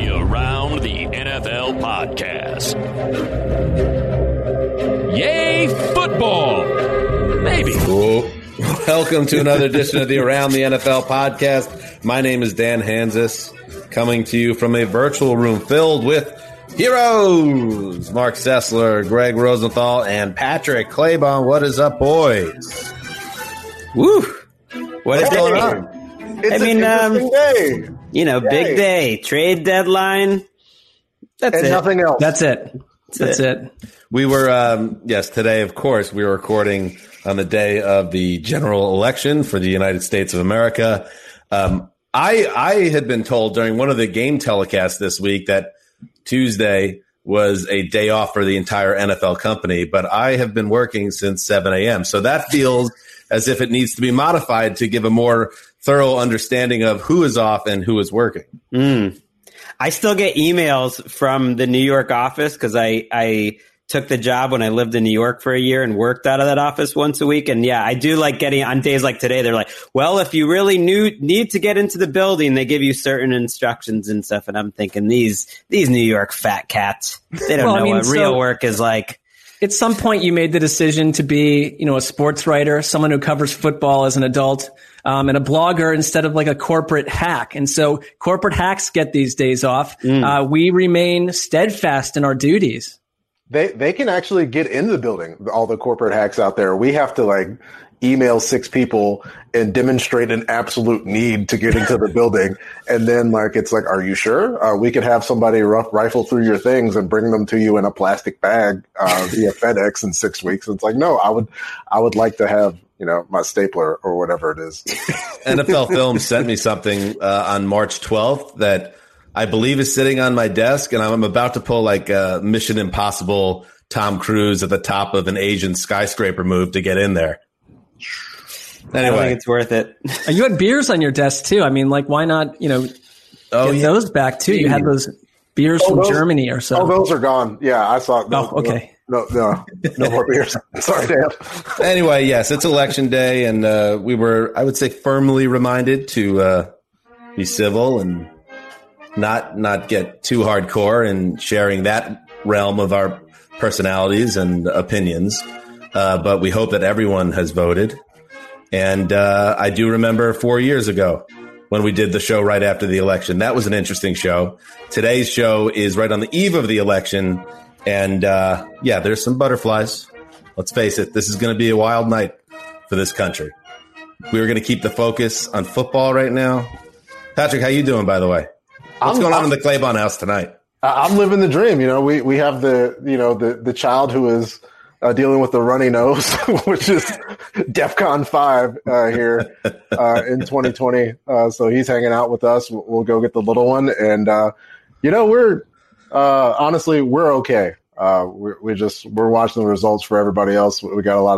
the Around the NFL podcast. Yay, football! Maybe. Whoa. Welcome to another edition of the Around the NFL podcast. My name is Dan Hansis, coming to you from a virtual room filled with heroes. Mark Sessler, Greg Rosenthal, and Patrick Claybon. What is up, boys? Woo! What is going on? It's an interesting day. Big day. Trade deadline. That's and it. Nothing else. That's it. That's it. We were, today, of course, we were recording on the day of the general election for the United States of America. I had been told during one of the game telecasts this week that Tuesday was a day off for the entire NFL company, but I have been working since 7 a.m. So that feels as if it needs to be modified to give a more thorough understanding of who is off and who is working. I still get emails from the New York office because I took the job when I lived in New York for a year and worked out of that office once a week. And yeah, I do like getting on days like today. They're like, well, if you really need to get into the building, they give you certain instructions and stuff. And I'm thinking these New York fat cats, they don't know what real work is like. At some point, you made the decision to be, a sports writer, someone who covers football as an adult, and a blogger instead of like a corporate hack. And so corporate hacks get these days off. We remain steadfast in our duties. They can actually get into the building, all the corporate hacks out there. We have to email 6 people and demonstrate an absolute need to get into the building. And then it's like, are you sure? We could have somebody rifle through your things and bring them to you in a plastic bag via FedEx in 6 weeks. And it's like, no, I would like to have, my stapler or whatever it is. NFL Films sent me something on March 12th that I believe is sitting on my desk, and I'm about to pull Mission Impossible Tom Cruise at the top of an Asian skyscraper move to get in there. Anyway, I don't think it's worth it. You had beers on your desk too. I mean, why not, get those back too? You had those beers from Germany or so. Oh, those are gone. Yeah, I saw. Okay. No more beers. Sorry, Dan. Anyway, yes, it's election day, and we were, I would say, firmly reminded to be civil and not get too hardcore in sharing that realm of our personalities and opinions. But we hope that everyone has voted. And I do remember 4 years ago when we did the show right after the election. That was an interesting show. Today's show is right on the eve of the election. And there's some butterflies. Let's face it, this is going to be a wild night for this country. We're going to keep the focus on football right now. Patrick, how you doing, by the way? What's going on in the Claybon house tonight? I'm living the dream. We have the child who is dealing with the runny nose, which is DEFCON 5 here in 2020. So he's hanging out with us. We'll go get the little one, and we're honestly we're okay. We're watching the results for everybody else. We got a lot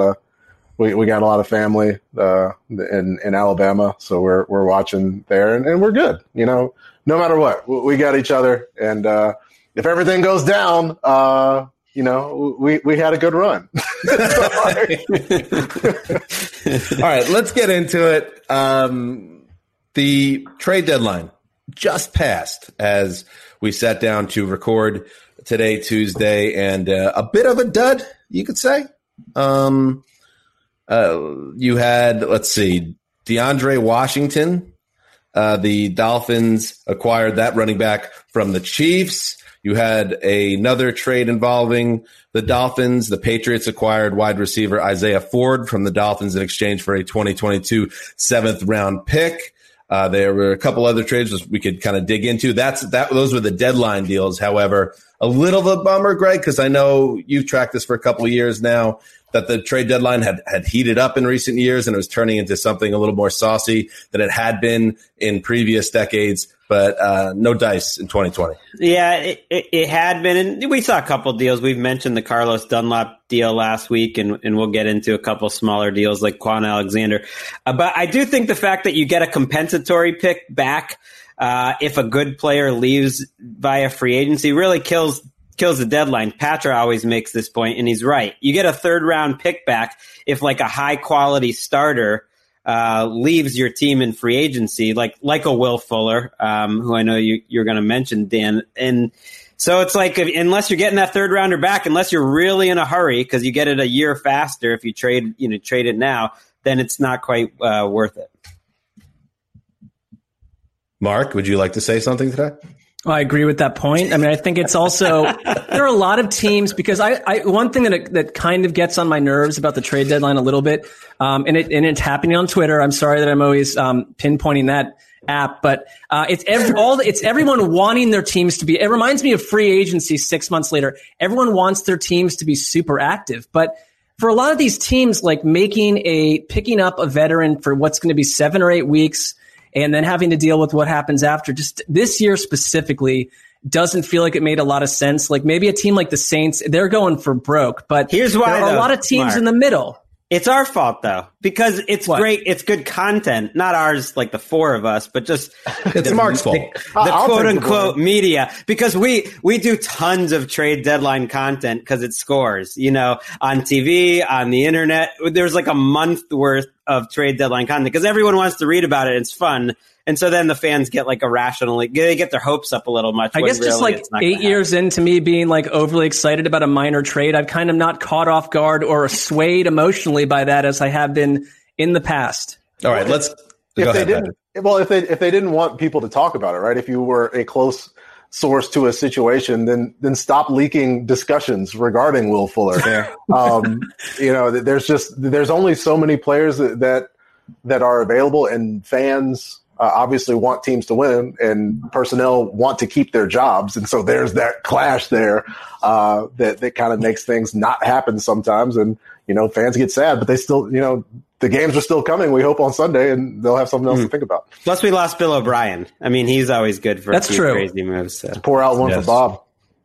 of family in Alabama, so we're watching there, and we're good. No matter what, we got each other, and if everything goes down, we had a good run. All right, let's get into it. The trade deadline just passed as we sat down to record today, Tuesday, and a bit of a dud, you could say. You had, DeAndre Washington. The Dolphins acquired that running back from the Chiefs. You had another trade involving the Dolphins. The Patriots acquired wide receiver Isaiah Ford from the Dolphins in exchange for a 2022 7th-round pick. There were a couple other trades we could kind of dig into. Those were the deadline deals. However, a little of a bummer, Greg, because I know you've tracked this for a couple of years now, that the trade deadline had heated up in recent years and it was turning into something a little more saucy than it had been in previous decades. But no dice in 2020. Yeah, it had been. And we saw a couple deals. We've mentioned the Carlos Dunlap deal last week, and we'll get into a couple smaller deals like Quan Alexander. But I do think the fact that you get a compensatory pick back if a good player leaves via free agency really kills the deadline. Patra always makes this point, and he's right. You get a 3rd-round pick back if a high-quality starter leaves your team in free agency, like a Will Fuller, who I know you're going to mention, Dan. And so it's like, unless you're getting that third rounder back, unless you're really in a hurry because you get it a year faster if you trade it now, then it's not quite worth it. Mark, would you like to say something to that? Well, I agree with that point. I mean, I think it's also, there are a lot of teams because one thing that kind of gets on my nerves about the trade deadline a little bit, and it's happening on Twitter. I'm sorry that I'm always pinpointing that app, but it's everyone wanting their teams to be. It reminds me of free agency 6 months later. Everyone wants their teams to be super active, but for a lot of these teams, like picking up a veteran for what's going to be 7 or 8 weeks, and then having to deal with what happens after, just this year specifically doesn't feel like it made a lot of sense. Like maybe a team like the Saints, they're going for broke, but here's why there are a lot of teams Mark, in the middle. It's our fault though, because it's great. It's good content, not ours, like the four of us, but just it's Mark's fault. The quote unquote media, because we do tons of trade deadline content because it scores, on TV, on the internet. There's like a month worth of trade deadline content because everyone wants to read about it. It's fun. And so then the fans get like they get their hopes up a little much. I guess just like 8 years into me being like overly excited about a minor trade, I've kind of not caught off guard or swayed emotionally by that as I have been in the past. All right, if they didn't want people to talk about it, right? If you were a close source to a situation, then stop leaking discussions regarding Will Fuller. There's only so many players that are available, and fans obviously want teams to win, and personnel want to keep their jobs. And so there's that clash there that kind of makes things not happen sometimes. And, fans get sad, but they still, the games are still coming, we hope, on Sunday, and they'll have something else to think about. Plus, we lost Bill O'Brien. I mean, he's always good for That's true. Crazy moves. So. Pour out one for Bob.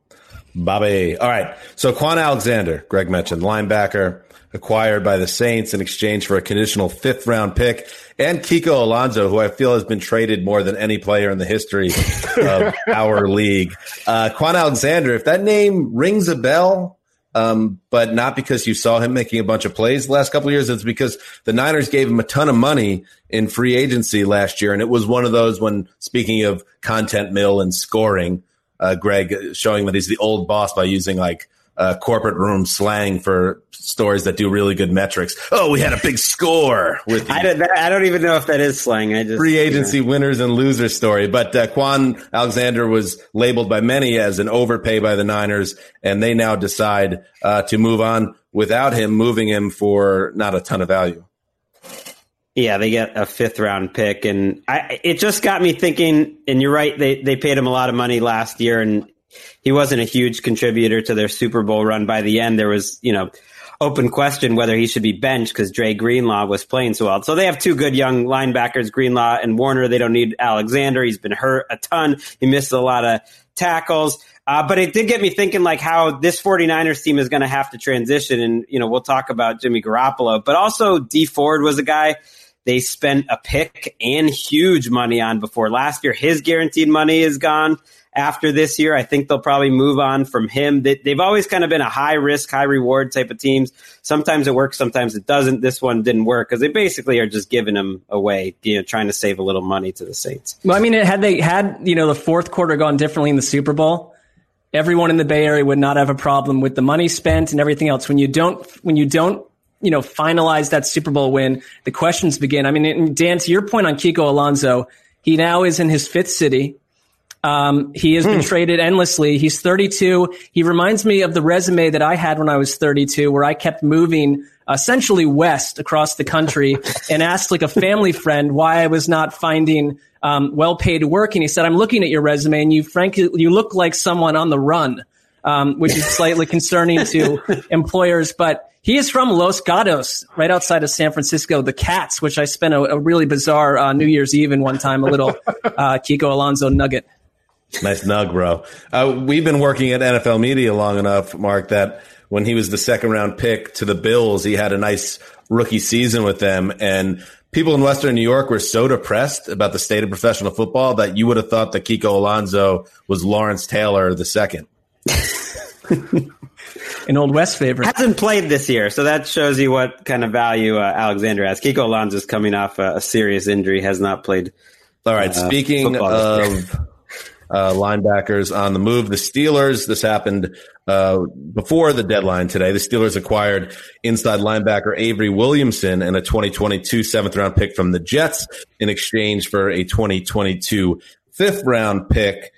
Bobby. All right. So Quan Alexander, Greg mentioned, linebacker, acquired by the Saints in exchange for a conditional 5th-round pick, and Kiko Alonso, who I feel has been traded more than any player in the history of our league. Quan Alexander, if that name rings a bell, but not because you saw him making a bunch of plays the last couple of years, it's because the Niners gave him a ton of money in free agency last year, and it was one of those when, speaking of content mill and scoring, Greg showing that he's the old boss by using like corporate room slang for stories that do really good metrics. Oh, we had a big score with I don't even know if that is slang. I just free agency winners and losers story. But Quan Alexander was labeled by many as an overpay by the Niners, and they now decide to move on without him, moving him for not a ton of value. Yeah, they get a 5th-round pick, and it just got me thinking. And you're right; they paid him a lot of money last year, and he wasn't a huge contributor to their Super Bowl run. By the end, there was, open question whether he should be benched because Dre Greenlaw was playing so well. So they have 2 good young linebackers, Greenlaw and Warner. They don't need Alexander. He's been hurt a ton. He missed a lot of tackles. But it did get me thinking like how this 49ers team is going to have to transition. And, we'll talk about Jimmy Garoppolo, but also Dee Ford was a guy they spent a pick and huge money on before last year. His guaranteed money is gone. After this year, I think they'll probably move on from him. They've always kind of been a high risk, high reward type of teams. Sometimes it works, sometimes it doesn't. This one didn't work because they basically are just giving him away, trying to save a little money to the Saints. Well, I mean, had they had, the fourth quarter gone differently in the Super Bowl, everyone in the Bay Area would not have a problem with the money spent and everything else. When you don't, finalize that Super Bowl win, the questions begin. I mean, Dan, to your point on Kiko Alonso, he now is in his 5th city. He has been traded endlessly. He's 32. He reminds me of the resume that I had when I was 32, where I kept moving essentially west across the country and asked like a family friend why I was not finding well-paid work. And he said, I'm looking at your resume and you look like someone on the run, which is slightly concerning to employers. But he is from Los Gatos, right outside of San Francisco, the Cats, which I spent a really bizarre New Year's Eve in one time, a little Kiko Alonso nugget. Nice nug, bro. We've been working at NFL Media long enough, Mark, that when he was the 2nd-round pick to the Bills, he had a nice rookie season with them. And people in Western New York were so depressed about the state of professional football that you would have thought that Kiko Alonso was Lawrence Taylor II. an Old West favorite. Hasn't played this year, so that shows you what kind of value Alexander has. Kiko Alonso is coming off a serious injury, has not played. All right, speaking of linebackers on the move, the Steelers, this happened before the deadline today. The Steelers acquired inside linebacker Avery Williamson and a 2022 seventh-round pick from the Jets in exchange for a 2022 fifth-round pick.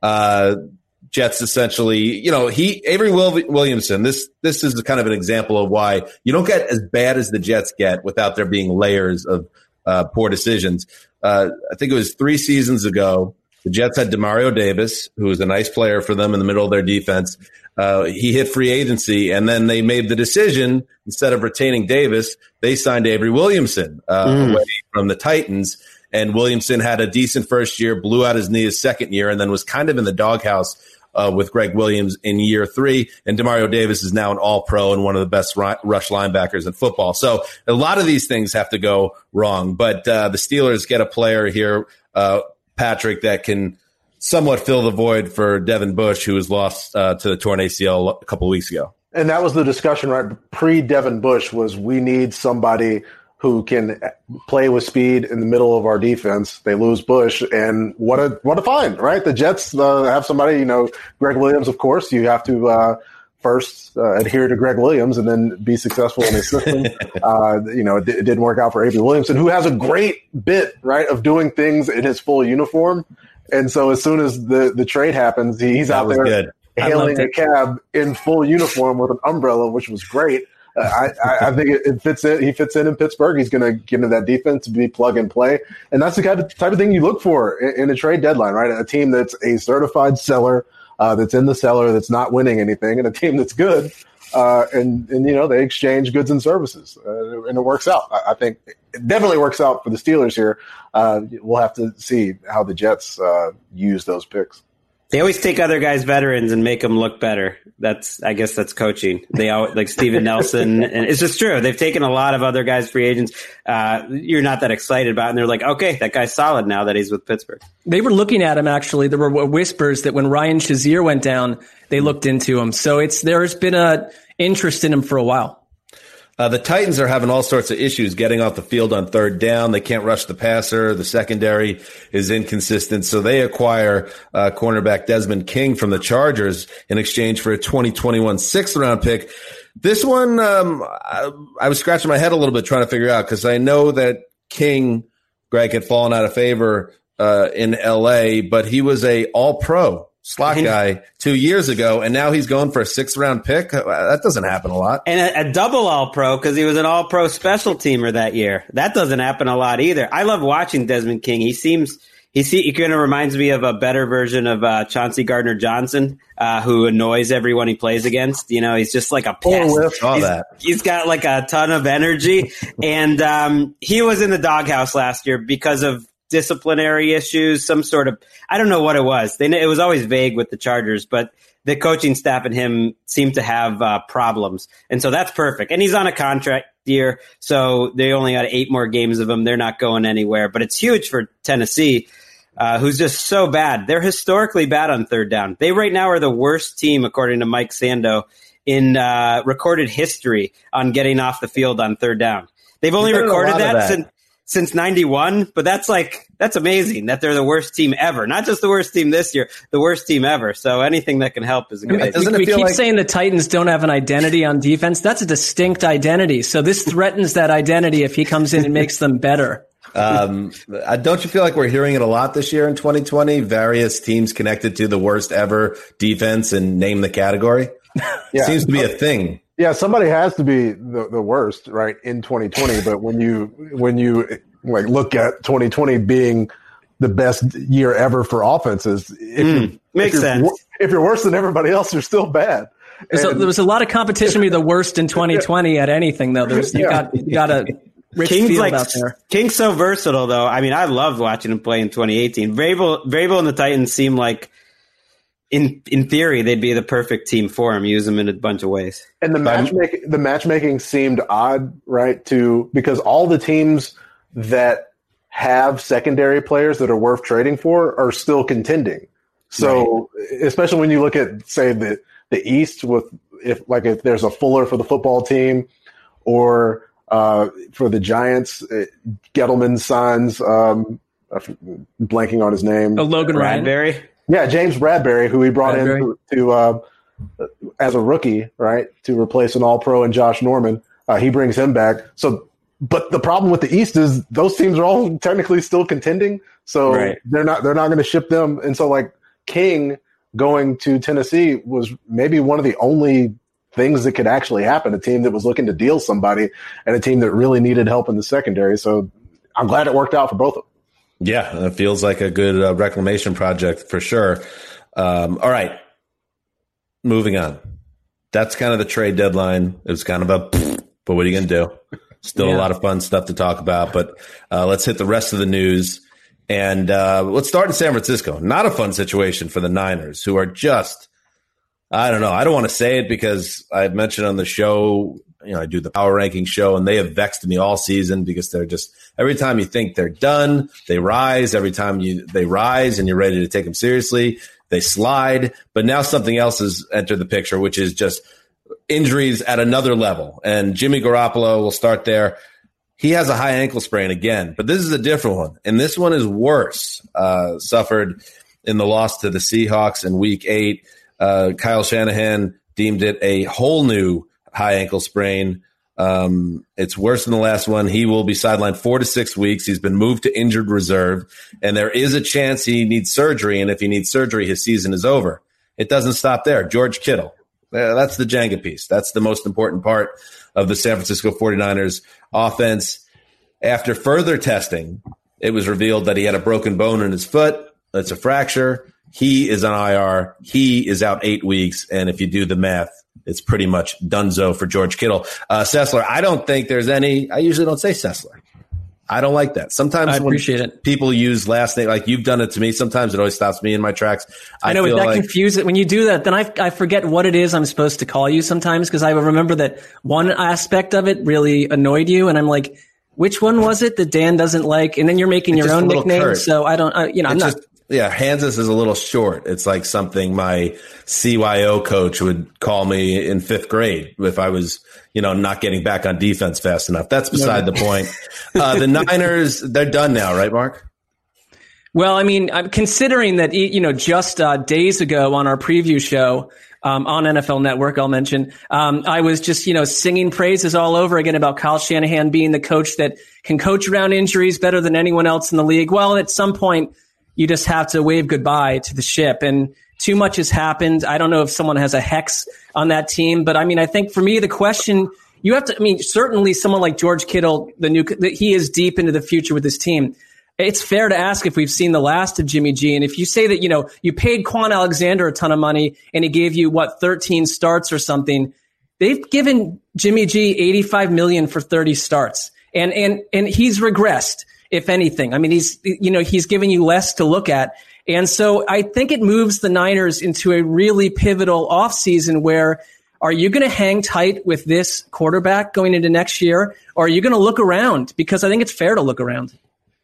Jets essentially, Avery Williamson, this is kind of an example of why you don't get as bad as the Jets get without there being layers of poor decisions. I think it was 3 seasons ago, the Jets had Demario Davis, who was a nice player for them in the middle of their defense. He hit free agency, and then they made the decision, instead of retaining Davis, they signed Avery Williamson away from the Titans. And Williamson had a decent first year, blew out his knee his second year, and then was kind of in the doghouse with Greg Williams in year 3. And Demario Davis is now an all-pro and one of the best rush linebackers in football. So a lot of these things have to go wrong. But the Steelers get a player here, Patrick, that can somewhat fill the void for Devin Bush, who was lost to the torn ACL a couple of weeks ago. And that was the discussion, right? Pre-Devin Bush was we need somebody who can play with speed in the middle of our defense. They lose Bush, and what a find, right? The Jets have somebody, Greg Williams, of course. You have to first adhere to Greg Williams and then be successful in his system. It didn't work out for Avery Williamson, who has a great bit, right, of doing things in his full uniform. And so as soon as the trade happens, he's out there hailing a cab in full uniform with an umbrella, which was great. I think it fits in. He fits in Pittsburgh. He's going to get into that defense to be plug and play. And that's the type of thing you look for in a trade deadline, right? A team that's a certified seller, that's in the cellar, that's not winning anything, and a team that's good. And they exchange goods and services, and it works out. I think it definitely works out for the Steelers here. We'll have to see how the Jets use those picks. They always take other guys' veterans and make them look better. I guess that's coaching. They always, like Steven Nelson, and it's just true. They've taken a lot of other guys' free agents. You're not that excited about, and they're like, okay, that guy's solid now that he's with Pittsburgh. They were looking at him, actually. There were whispers that when Ryan Shazier went down, they looked into him. So there's been a interest in him for a while. The Titans are having all sorts of issues getting off the field on third down. They can't rush the passer. The secondary is inconsistent. So they acquire cornerback Desmond King from the Chargers in exchange for a 2021 sixth-round pick. This one, I was scratching my head a little bit trying to figure out, because I know that King, Greg, had fallen out of favor in L.A., but he was a all-pro slot guy 2 years ago, and now he's going for a sixth-round pick. That doesn't happen a lot. And a double all-pro, because he was an all-pro special teamer that year. That doesn't happen a lot either. I love watching Desmond King. He kind of reminds me of a better version of Chauncey Gardner-Johnson, who annoys everyone he plays against. He's just like a pest. He's got like a ton of energy, and he was in the doghouse last year because of disciplinary issues, some sort of, I don't know what it was. It was always vague with the Chargers, but the coaching staff and him seem to have problems. And so that's perfect. And he's on a contract year, so they only got 8 more games of him. They're not going anywhere. But it's huge for Tennessee, who's just so bad. They're historically bad on third down. They right now are the worst team, according to Mike Sando, in recorded history on getting off the field on third down. They've only recorded that since 91, but that's amazing that they're the worst team ever. Not just the worst team this year, the worst team ever. So anything that can help is a good idea. We keep saying the Titans don't have an identity on defense. That's a distinct identity. So this threatens that identity if he comes in and makes them better. Don't you feel like we're hearing it a lot this year in 2020? Various teams connected to the worst ever defense and name the category? Yeah. Seems to be a thing. Yeah, somebody has to be the worst, right, in 2020. But when you like look at 2020 being the best year ever for offenses, makes sense. If you're worse than everybody else, you're still bad. There was a lot of competition to be the worst in 2020 at anything, though. You got a rich field out there. King's so versatile, though. I mean, I loved watching him play in 2018. Vrabel and the Titans seem like, in theory, they'd be the perfect team for him. Use them in a bunch of ways. And the matchmaking seemed odd, right? Because all the teams that have secondary players that are worth trading for are still contending. So, Especially when you look at, say, the East with if there's a Fuller for the football team, or for the Giants, Gettleman signs. I'm blanking on his name. Logan Bradbury. Yeah, James Bradbury, who he brought in to as a rookie, right, to replace an All-Pro and Josh Norman. He brings him back. So, but the problem with the East is those teams are all technically still contending. So they're not going to ship them. And so, like, King going to Tennessee was maybe one of the only things that could actually happen. A team that was looking to deal somebody and a team that really needed help in the secondary. So I'm glad it worked out for both of them. Yeah, it feels like a good reclamation project for sure. All right, moving on. That's kind of the trade deadline. It was kind of but what are you going to do? Still a lot of fun stuff to talk about, but let's hit the rest of the news. And let's start in San Francisco. Not a fun situation for the Niners, who are just, I don't know. I don't want to say it because I've mentioned on the show, I do the power ranking show, and they have vexed me all season because they're just, every time you think they're done, they rise. Every time they rise and you're ready to take them seriously, they slide. But now something else has entered the picture, which is just injuries at another level. And Jimmy Garoppolo, will start there. He has a high ankle sprain again, but this is a different one. And this one is worse. Suffered in the loss to the Seahawks in week 8. Kyle Shanahan deemed it a whole new high ankle sprain. It's worse than the last one. He will be sidelined 4 to 6 weeks. He's been moved to injured reserve, and there is a chance he needs surgery. And if he needs surgery, his season is over. It doesn't stop there. George Kittle. That's the Jenga piece. That's the most important part of the San Francisco 49ers offense. After further testing, it was revealed that he had a broken bone in his foot. That's a fracture. He is on IR. He is out 8 weeks. And if you do the math, it's pretty much donezo for George Kittle. Sessler, I don't think there's any – I usually don't say Sessler. I don't like that. Sometimes I appreciate it. People use last name, like you've done it to me. Sometimes it always stops me in my tracks. I know that confuses it. When you do that, then I forget what it is I'm supposed to call you sometimes, because I remember that one aspect of it really annoyed you, and I'm like, which one was it that Dan doesn't like? And then you're making your own nickname, curt. So I don't. I'm not. Yeah, Hansis is a little short. It's like something my CYO coach would call me in 5th grade if I was, not getting back on defense fast enough. That's beside the point. The Niners, they're done now, right, Mark? Well, I mean, I'm considering that, just days ago on our preview show on NFL Network, I'll mention, I was just, singing praises all over again about Kyle Shanahan being the coach that can coach around injuries better than anyone else in the league. Well, at some point, you just have to wave goodbye to the ship, and too much has happened. I don't know if someone has a hex on that team, but I mean, I think for me, the question you have to, certainly someone like George Kittle, he is deep into the future with this team. It's fair to ask if we've seen the last of Jimmy G. And if you say that, you paid Quan Alexander a ton of money and he gave you 13 starts or something, they've given Jimmy G $85 million for 30 starts, and he's regressed. If anything, he's giving you less to look at. And so I think it moves the Niners into a really pivotal offseason where are you going to hang tight with this quarterback going into next year, or are you going to look around? Because I think it's fair to look around.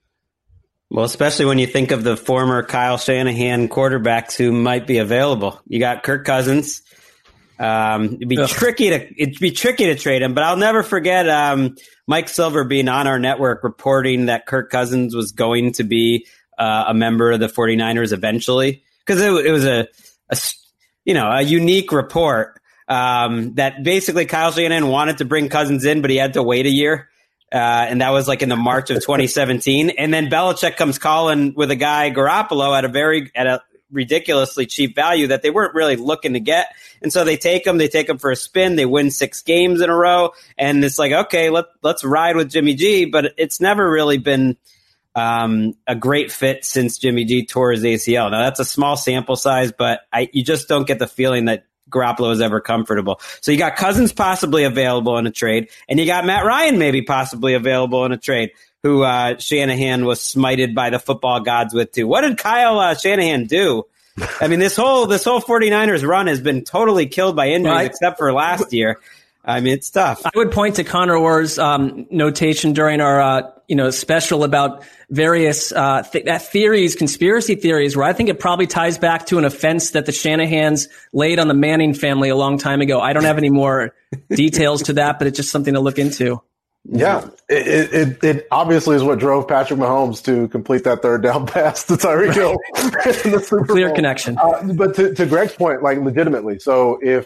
Well, especially when you think of the former Kyle Shanahan quarterbacks who might be available. You got Kirk Cousins. It'd be tricky to trade him, but I'll never forget Mike Silver being on our network reporting that Kirk Cousins was going to be a member of the 49ers eventually, because it was a unique report that basically Kyle Shanahan wanted to bring Cousins in, but he had to wait a year. And that was like in the March of 2017. And then Belichick comes calling with a guy, Garoppolo, at a ridiculously cheap value that they weren't really looking to get. And so they take him for a spin. They win 6 games in a row. And it's like, okay, let's ride with Jimmy G. But it's never really been a great fit since Jimmy G tore his ACL. Now that's a small sample size, but you just don't get the feeling that Garoppolo is ever comfortable. So you got Cousins possibly available in a trade, and you got Matt Ryan maybe possibly available in a trade, who Shanahan was smited by the football gods with too. What did Kyle Shanahan do? I mean, this whole 49ers run has been totally killed by injuries, except for last year. I mean, it's tough. I would point to Connor Orr's notation during our special about various theories, conspiracy theories, where I think it probably ties back to an offense that the Shanahans laid on the Manning family a long time ago. I don't have any more details to that, but it's just something to look into. Yeah, it obviously is what drove Patrick Mahomes to complete that third down pass to Tyreek Hill in the Super Bowl. Clear connection. But to Greg's point, like legitimately, so if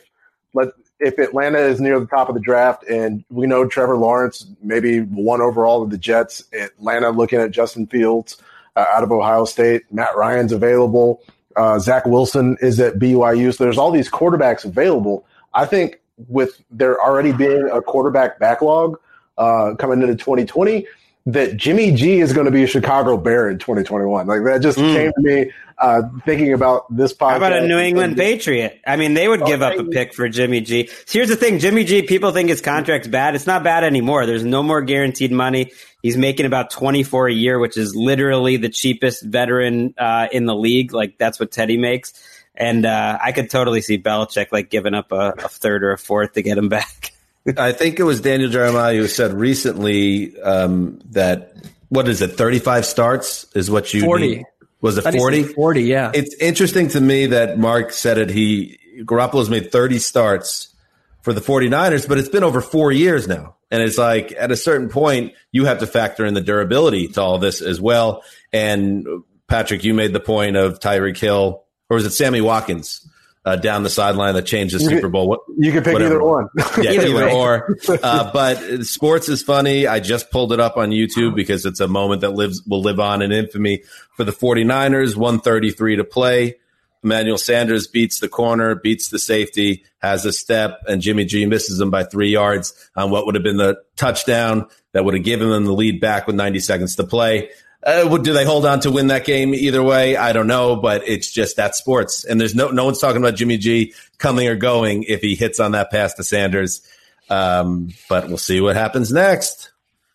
Atlanta is near the top of the draft and we know Trevor Lawrence, maybe 1 overall of the Jets, Atlanta looking at Justin Fields out of Ohio State, Matt Ryan's available, Zach Wilson is at BYU. So there's all these quarterbacks available. I think with there already being a quarterback backlog coming into 2020, that Jimmy G is going to be a Chicago Bear in 2021. Like that just came to me thinking about this podcast. How about a New England Patriot? I mean, they would give up a pick for Jimmy G. So here's the thing. Jimmy G, people think his contract's bad. It's not bad anymore. There's no more guaranteed money. He's making about $24 a year, which is literally the cheapest veteran in the league. Like that's what Teddy makes. And I could totally see Belichick like giving up a third or a fourth to get him back. I think it was Daniel Jeremiah who said recently that, what is it, 35 starts is what you 40. need? Was it 40? 40, yeah. It's interesting to me that Mark said it. Garoppolo's made 30 starts for the 49ers, but it's been over 4 years now. And it's like at a certain point, you have to factor in the durability to all this as well. And Patrick, you made the point of Tyreek Hill, or was it Sammy Watkins? Down the sideline that changed the Super Bowl. You can pick whatever. either one. Yeah, either or. But sports is funny. I just pulled it up on YouTube because it's a moment that will live on in infamy for the 49ers. 1:33 to play. Emmanuel Sanders beats the corner, beats the safety, has a step, and Jimmy G misses him by 3 yards on what would have been the touchdown that would have given them the lead back with 90 seconds to play. Do they hold on to win that game either way? I don't know, but it's just that sports. And there's no one's talking about Jimmy G coming or going if he hits on that pass to Sanders. But we'll see what happens next.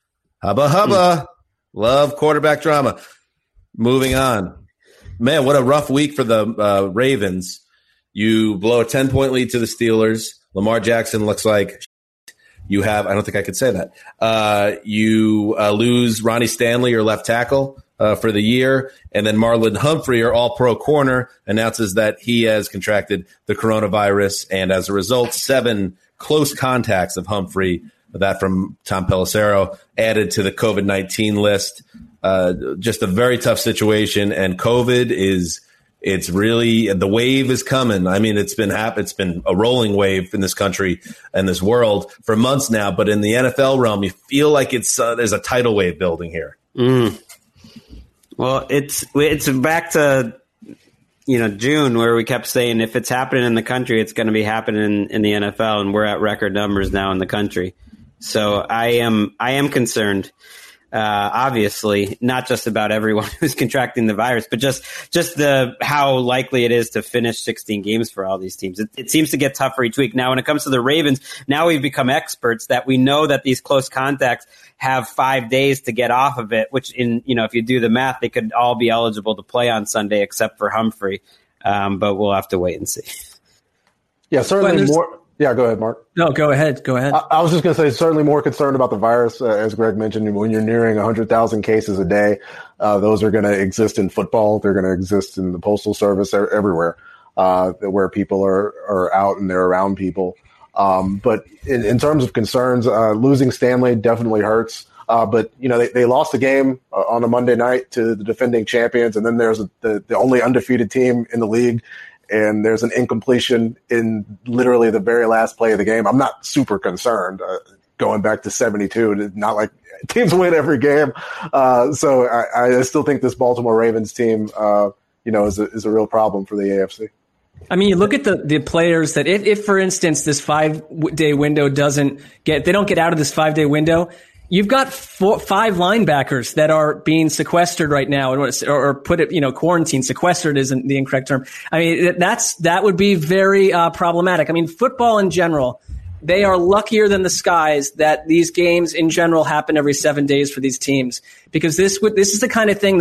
Hubba. Love quarterback drama. Moving on. Man, what a rough week for the Ravens. You blow a 10-point lead to the Steelers. Lamar Jackson looks like you have, I don't think I could say that. You lose Ronnie Stanley, your left tackle, for the year. And then Marlon Humphrey, your all-pro corner, announces that he has contracted the coronavirus. And as a result, 7 close contacts of Humphrey, that from Tom Pelissero, added to the COVID-19 list. Just a very tough situation. And COVID it's really, the wave is coming. I mean, it's been a rolling wave in this country and this world for months now. But in the NFL realm, you feel like there's a tidal wave building here. Well, it's back to June where we kept saying if it's happening in the country, it's going to be happening in the NFL, and we're at record numbers now in the country. So I am concerned. Obviously, not just about everyone who's contracting the virus, but just how likely it is to finish 16 games for all these teams. It seems to get tougher each week. Now, when it comes to the Ravens, now we've become experts that we know that these close contacts have 5 days to get off of it, which if you do the math, they could all be eligible to play on Sunday except for Humphrey. But we'll have to wait and see. Yeah, certainly more. Yeah, go ahead, Mark. No, go ahead. I was just going to say, certainly more concerned about the virus, as Greg mentioned. When you're nearing 100,000 cases a day, those are going to exist in football. They're going to exist in the Postal Service, everywhere, where people are out and they're around people. But in terms of concerns, losing Stanley definitely hurts. But they lost the game on a Monday night to the defending champions, and then there's the only undefeated team in the league. And there's an incompletion in literally the very last play of the game. I'm not super concerned going back to 72. It's not like teams win every game. So I still think this Baltimore Ravens team, is a real problem for the AFC. I mean, you look at the players that if for instance, this 5-day window they don't get out of this 5-day window, you've got 5 linebackers that are being sequestered right now, or put it, quarantine. Sequestered isn't the incorrect term. I mean, that would be very problematic. I mean, football in general, they are luckier than the skies that these games in general happen every 7 days for these teams, because this is the kind of thing that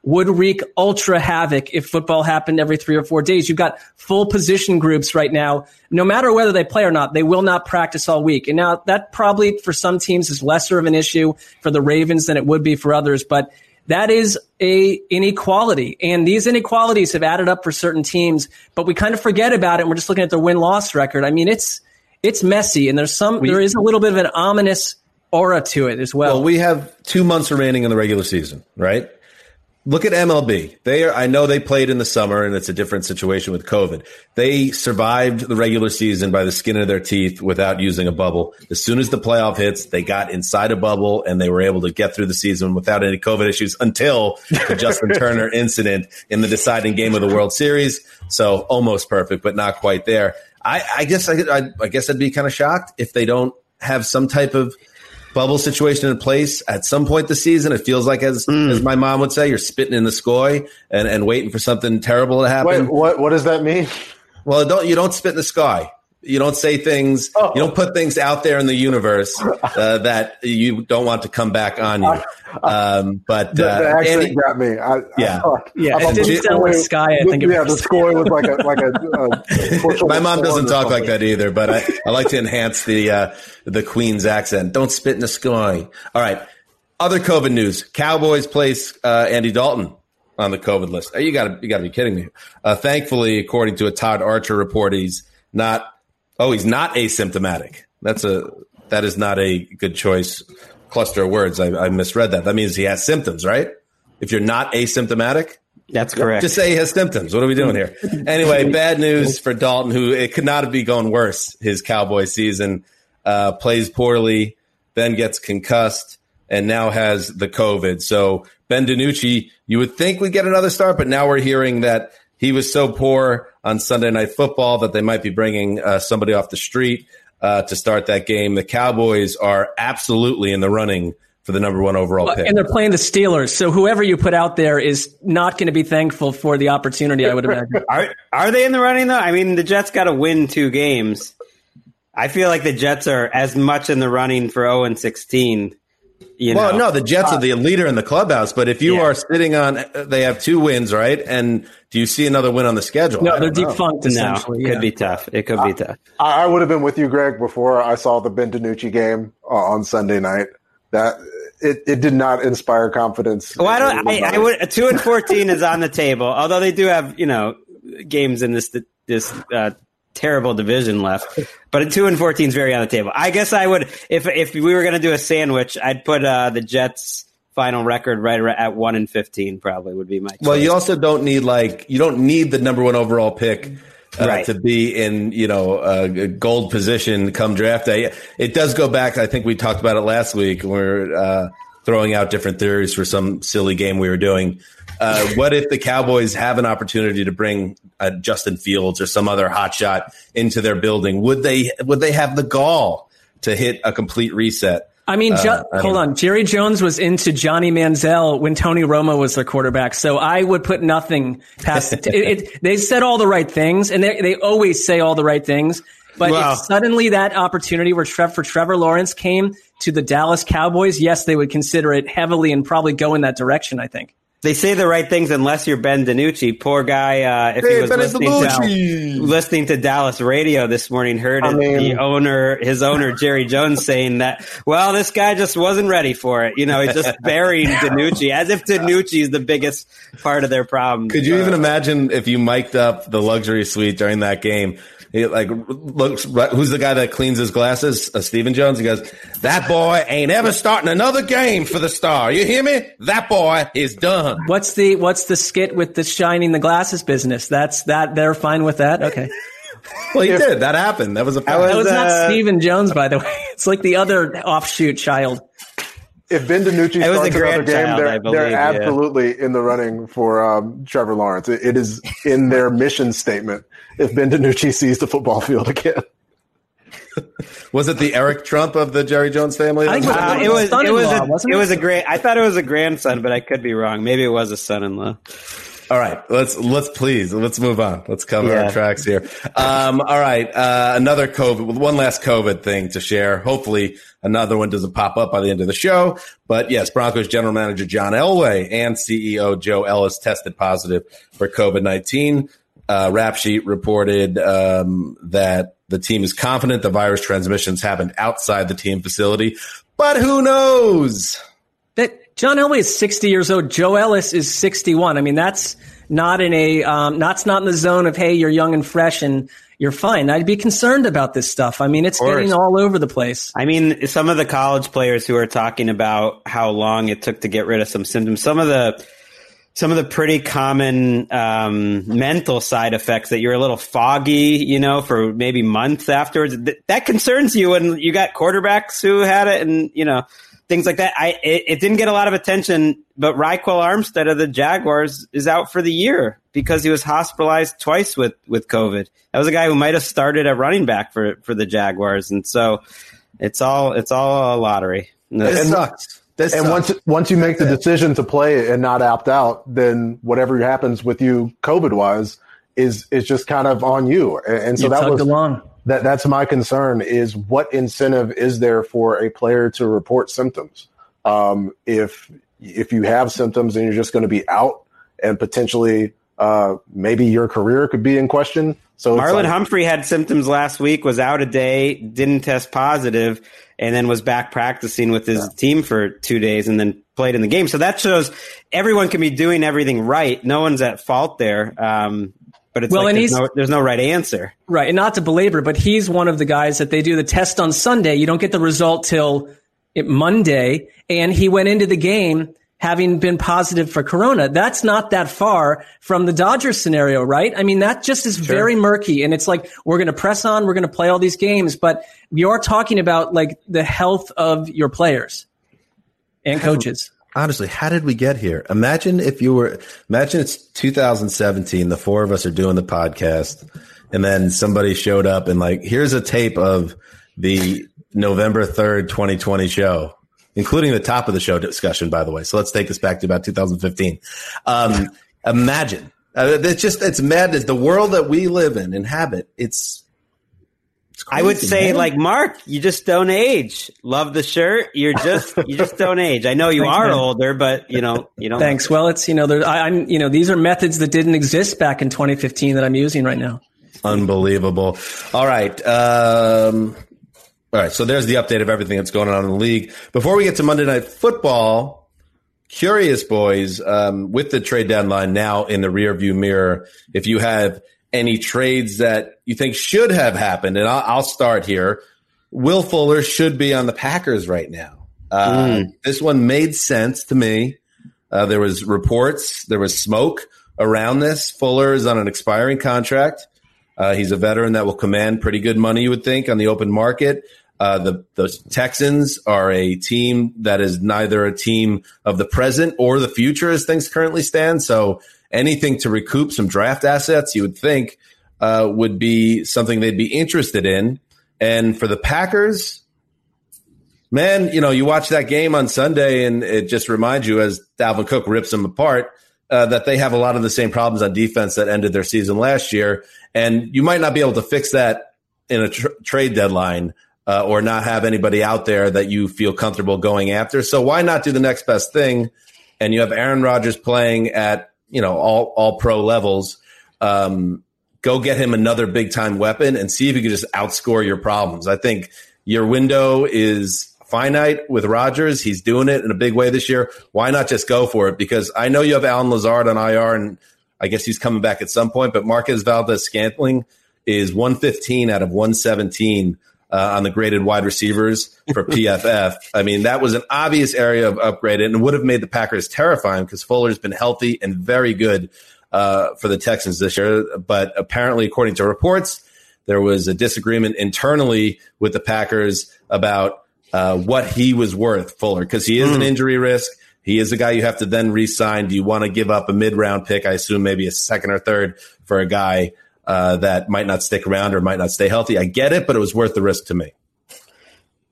would wreak ultra havoc if football happened every 3 or 4 days. You've got full position groups right now. No matter whether they play or not, they will not practice all week. And now that probably for some teams is lesser of an issue for the Ravens than it would be for others. But that is a inequality. And these inequalities have added up for certain teams, but we kind of forget about it. And we're just looking at their win-loss record. I mean, it's messy, and there is a little bit of an ominous aura to it as well. Well, we have 2 months remaining in the regular season, right? Look at MLB. I know they played in the summer, and it's a different situation with COVID. They survived the regular season by the skin of their teeth without using a bubble. As soon as the playoff hits, they got inside a bubble, and they were able to get through the season without any COVID issues until the Justin Turner incident in the deciding game of the World Series. So almost perfect, but not quite there. I guess I'd be kind of shocked if they don't have some type of bubble situation in place at some point this season. It feels like, as my mom would say, you're spitting in the sky and waiting for something terrible to happen. Wait, what does that mean? Well, you don't spit in the sky. You don't say things. Oh. You don't put things out there in the universe that you don't want to come back on you. But the accent got me. It didn't sound like Sky. I think the score was like a my mom doesn't talk like that either. But I like to enhance the Queen's accent. Don't spit in the sky. All right. Other COVID news: Cowboys place Andy Dalton on the COVID list. You got to be kidding me. Thankfully, according to a Todd Archer report, he's not asymptomatic. That is not a good choice. Cluster of words. I misread that. That means he has symptoms, right? If you're not asymptomatic, that's correct. Just say he has symptoms. What are we doing here? Anyway, bad news for Dalton, who it could not be going worse. His Cowboys season plays poorly, then gets concussed, and now has the COVID. So Ben DiNucci, you would think we'd get another start, but now we're hearing that he was so poor on Sunday Night Football that they might be bringing somebody off the street to start that game. The Cowboys are absolutely in the running for the number 1 overall pick. And they're playing the Steelers, so whoever you put out there is not going to be thankful for the opportunity, I would imagine. Are they in the running, though? I mean, the Jets got to win 2 games. I feel like the Jets are as much in the running for 0-16. No, the Jets are the leader in the clubhouse, but if you are sitting on, they have 2 wins, right? And do you see another win on the schedule? No, they're defunct, essentially. It could be tough. It could be tough. I would have been with you, Greg, before I saw the Ben DiNucci game on Sunday night. That it did not inspire confidence. Well, I would 2-14 is on the table, although they do have, games in this terrible division left, but 2-14 is very on the table. I guess I would, if we were going to do a sandwich, I'd put the Jets' final record right at 1-15. Probably would be my choice. Well, you also don't need the number 1 overall pick to be in a gold position come draft day. It does go back. I think we talked about it last week. We're throwing out different theories for some silly game we were doing. What if the Cowboys have an opportunity to bring Justin Fields or some other hotshot into their building? Would they have the gall to hit a complete reset? I mean, hold on. Jerry Jones was into Johnny Manziel when Tony Romo was their quarterback, so I would put nothing past it. They said all the right things, and they always say all the right things. But if suddenly that opportunity for Trevor Lawrence came to the Dallas Cowboys, yes, they would consider it heavily and probably go in that direction, I think. They say the right things unless you're Ben DiNucci. Poor guy, if he was listening to Dallas radio this morning, heard his owner, Jerry Jones, saying that, well, this guy just wasn't ready for it. He's just burying DiNucci, as if DiNucci is the biggest part of their problem. Could you even imagine if you mic'd up the luxury suite during that game? He looks. Who's the guy that cleans his glasses? Stephen Jones. He goes, "That boy ain't ever starting another game for the Star. You hear me? That boy is done." What's the skit with the shining the glasses business? That's that. They're fine with that. Okay. Well, he did. That happened. That was a. That was not Stephen Jones, by the way. It's like the other offshoot child. If Ben DiNucci starts another game, they're absolutely in the running for Trevor Lawrence. It is in their mission statement if Ben DiNucci sees the football field again. Was it the Eric Trump of the Jerry Jones family? I thought it was a grandson, but I could be wrong. Maybe it was a son-in-law. All right, let's move on. Let's cover our tracks here. All right, another one last COVID thing to share. Hopefully another one doesn't pop up by the end of the show. But yes, Broncos general manager John Elway and CEO Joe Ellis tested positive for COVID-19. Rap Sheet reported that the team is confident the virus transmissions happened outside the team facility, but who knows? That John Elway is 60 years old. Joe Ellis is 61. I mean, that's not in the zone of, hey, you're young and fresh and you're fine. I'd be concerned about this stuff. I mean, it's getting all over the place. I mean, some of the college players who are talking about how long it took to get rid of some symptoms, some of the pretty common mental side effects that you're a little foggy, for maybe months afterwards. That concerns you when you got quarterbacks who had it and, things like that. It didn't get a lot of attention, but Raekwon Armstead of the Jaguars is out for the year because he was hospitalized twice with COVID. That was a guy who might have started at running back for the Jaguars. And so it's all a lottery. It sucks. Once you make the decision to play and not opt out, then whatever happens with you COVID wise is just kind of on you. And so that's my concern is what incentive is there for a player to report symptoms? If you have symptoms and you're just going to be out and potentially maybe your career could be in question. So Marlon Humphrey had symptoms last week, was out a day, didn't test positive, and then was back practicing with his team for 2 days and then played in the game. So that shows everyone can be doing everything right. No one's at fault there. But it's there's no right answer. Right. And not to belabor, but he's one of the guys that they do the test on Sunday. You don't get the result till Monday. And he went into the game having been positive for corona. That's not that far from the Dodgers scenario, right? I mean, that just is very murky. And it's like, we're going to press on, we're going to play all these games, but you're talking about like the health of your players and coaches. Honestly, how did we get here? Imagine it's 2017, the four of us are doing the podcast, and then somebody showed up and like, here's a tape of the November 3rd, 2020 show, including the top of the show discussion, by the way. So let's take this back to about 2015. Imagine. It's madness. The world that we live in, inhabit, it's crazy, I would say, like, Mark, you just don't age. Love the shirt. You just don't age. I know you are older, but you don't. Thanks. Well, it's, these are methods that didn't exist back in 2015 that I'm using right now. Unbelievable. All right. So there's the update of everything that's going on in the league. Before we get to Monday Night Football, curious boys, with the trade deadline now in the rearview mirror, if you have any trades that you think should have happened, and I'll start here. Will Fuller should be on the Packers right now. This one made sense to me. There was reports, there was smoke around this. Fuller is on an expiring contract. He's a veteran that will command pretty good money, you would think, on the open market. The Texans are a team that is neither a team of the present or the future as things currently stand. So anything to recoup some draft assets, you would think, would be something they'd be interested in. And for the Packers, man, you watch that game on Sunday and it just reminds you, as Dalvin Cook rips them apart, that they have a lot of the same problems on defense that ended their season last year. And you might not be able to fix that in a trade deadline or not have anybody out there that you feel comfortable going after. So why not do the next best thing? And you have Aaron Rodgers playing at, all pro levels. Go get him another big time weapon and see if you can just outscore your problems. I think your window is finite with Rodgers. He's doing it in a big way this year. Why not just go for it? Because I know you have Alan Lazard on IR, and I guess he's coming back at some point, but Marquez Valdes-Scantling is 115 out of 117 on the graded wide receivers for PFF. I mean, that was an obvious area of upgrade, and it would have made the Packers terrifying because Fuller's been healthy and very good for the Texans this year. But apparently, according to reports, there was a disagreement internally with the Packers about what he was worth, Fuller, because he is an injury risk. He is a guy you have to then re-sign. Do you want to give up a mid-round pick? I assume maybe a second or third for a guy that might not stick around or might not stay healthy. I get it, but it was worth the risk to me.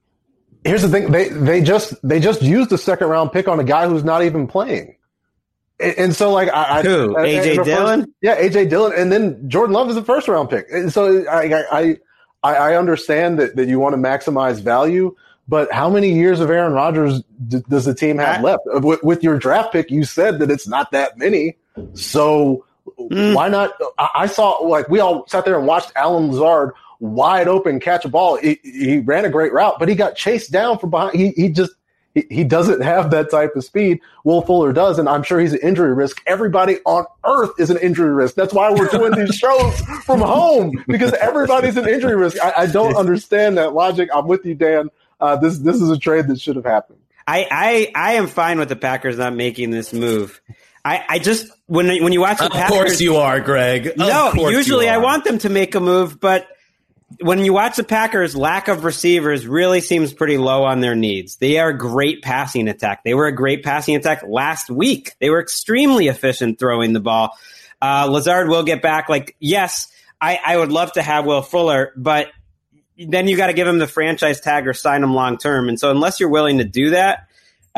Here's the thing. They just used a second round pick on a guy who's not even playing. And so, like, A.J. Dillon? A.J. Dillon. And then Jordan Love is a first-round pick. And so I understand that you want to maximize value, but how many years of Aaron Rodgers does the team have left? With your draft pick, you said that it's not that many. So why not? I saw, like, we all sat there and watched Allen Lazard wide open catch a ball. He ran a great route, but he got chased down from behind. He doesn't have that type of speed. Will Fuller does, and I'm sure he's an injury risk. Everybody on earth is an injury risk. That's why we're doing these shows from home, because everybody's an injury risk. I don't understand that logic. I'm with you, Dan. This is a trade that should have happened. I am fine with the Packers not making this move. I just when you watch the Packers, of course you are, Greg. No, usually I want them to make a move, but when you watch the Packers, lack of receivers really seems pretty low on their needs. They are a great passing attack. They were a great passing attack last week. They were extremely efficient throwing the ball. Lazard will get back. Like, yes, I would love to have Will Fuller, but then you got to give him the franchise tag or sign him long term. And so unless you're willing to do that,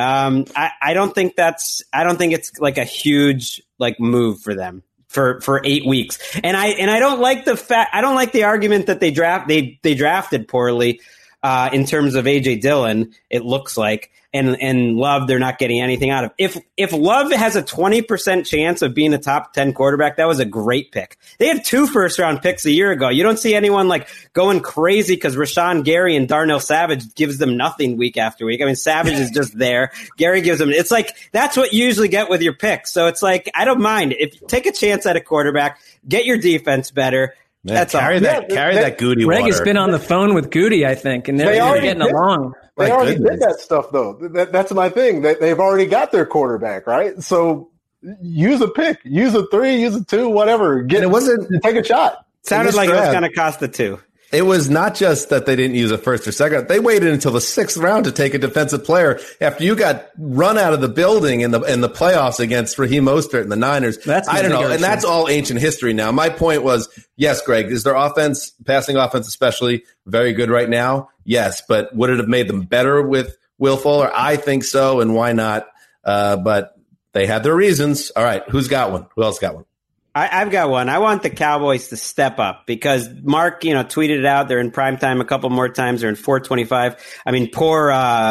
I don't think it's like a huge like move for them. For 8 weeks. And I don't like the argument that they drafted poorly in terms of A.J. Dillon, it looks like, and Love they're not getting anything out of. If Love has a 20% chance of being a top 10 quarterback, that was a great pick. They had 2 first-round picks a year ago. You don't see anyone like going crazy because Rashawn Gary and Darnell Savage gives them nothing week after week. I mean, Savage is just there. Gary gives them. It's like that's what you usually get with your picks. So it's like I don't mind if you take a chance at a quarterback, get your defense better. Man, that's carry that Goody Greg water. has been on the phone with Goody, I think, and they're getting along. They already did that stuff, though. That's my thing. They've already got their quarterback, right? So use a pick, use a 3, use a 2, whatever. Take a shot. Sounded like it was going to cost the 2. It was not just that they didn't use a first or second. They waited until the 6th round to take a defensive player after you got run out of the building in the playoffs against Raheem Mostert and the Niners. I don't know. And that's all ancient history now. My point was, yes, Greg, is their offense, passing offense especially, very good right now? Yes. But would it have made them better with Will Fuller? I think so. And why not? But they had their reasons. All right. Who's got one? Who else got one? I've got one. I want the Cowboys to step up because Mark, tweeted it out. They're in primetime a couple more times. They're in 425. I mean, poor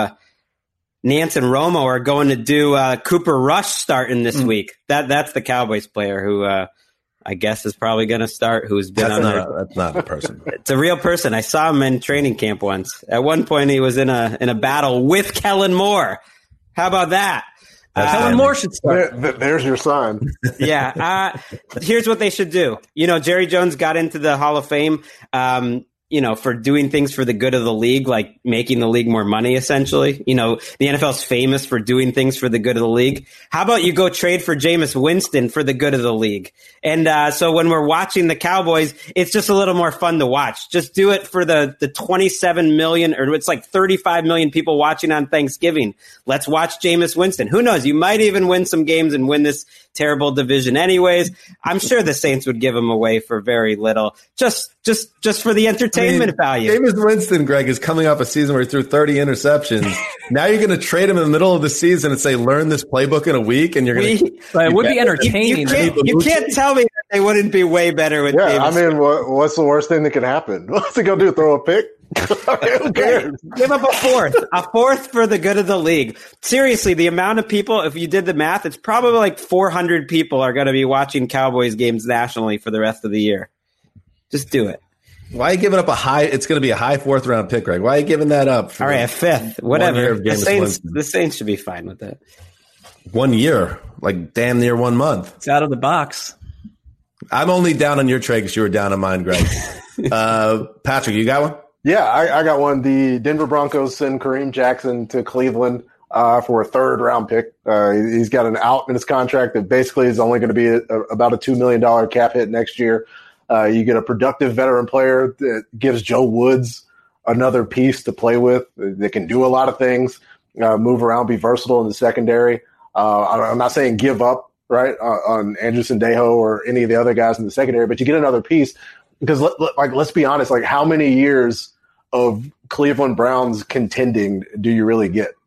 Nance and Romo are going to do Cooper Rush starting this week. That's the Cowboys player who I guess is probably going to start. Who's been that's not a person. It's a real person. I saw him in training camp once. At one point, he was in a battle with Kellen Moore. How about that? Kellen Moore should start. There's your sign. Yeah. Here's what they should do. Jerry Jones got into the Hall of Fame, for doing things for the good of the league, like making the league more money, essentially. The NFL is famous for doing things for the good of the league. How about you go trade for Jameis Winston for the good of the league? And so when we're watching the Cowboys, it's just a little more fun to watch. Just do it for the 27 million, or it's like 35 million people watching on Thanksgiving. Let's watch Jameis Winston. Who knows? You might even win some games and win this terrible division anyways. I'm sure the Saints would give him away for very little. Just for the entertainment value. Jameis Winston, Greg, is coming off a season where he threw 30 interceptions. Now you're going to trade him in the middle of the season and say, learn this playbook in a week, and you're going to... It would be entertaining. You can't tell me that they wouldn't be way better with Jameis. I mean, what's the worst thing that could happen? What's he going to do, throw a pick? Who cares? Give up a fourth for the good of the league. Seriously, the amount of people, if you did the math, it's probably like 400 people are going to be watching Cowboys games nationally for the rest of the year. Just do it. Why are you giving up it's going to be a high 4th round pick, Greg. Why are you giving that up? All right, a 5th, whatever. The Saints should be fine with that. 1 year, like damn near 1 month. It's out of the box. I'm only down on your trade because you were down on mine, Greg. Patrick, you got one? Yeah, I got one. The Denver Broncos send Kareem Jackson to Cleveland for a 3rd round pick. He's got an out in his contract that basically is only going to be about a $2 million cap hit next year. You get a productive veteran player that gives Joe Woods another piece to play with. They can do a lot of things, move around, be versatile in the secondary. I'm not saying give up, right, on Andrew Sendejo or any of the other guys in the secondary, but you get another piece because, let's be honest, like how many years of Cleveland Browns contending do you really get?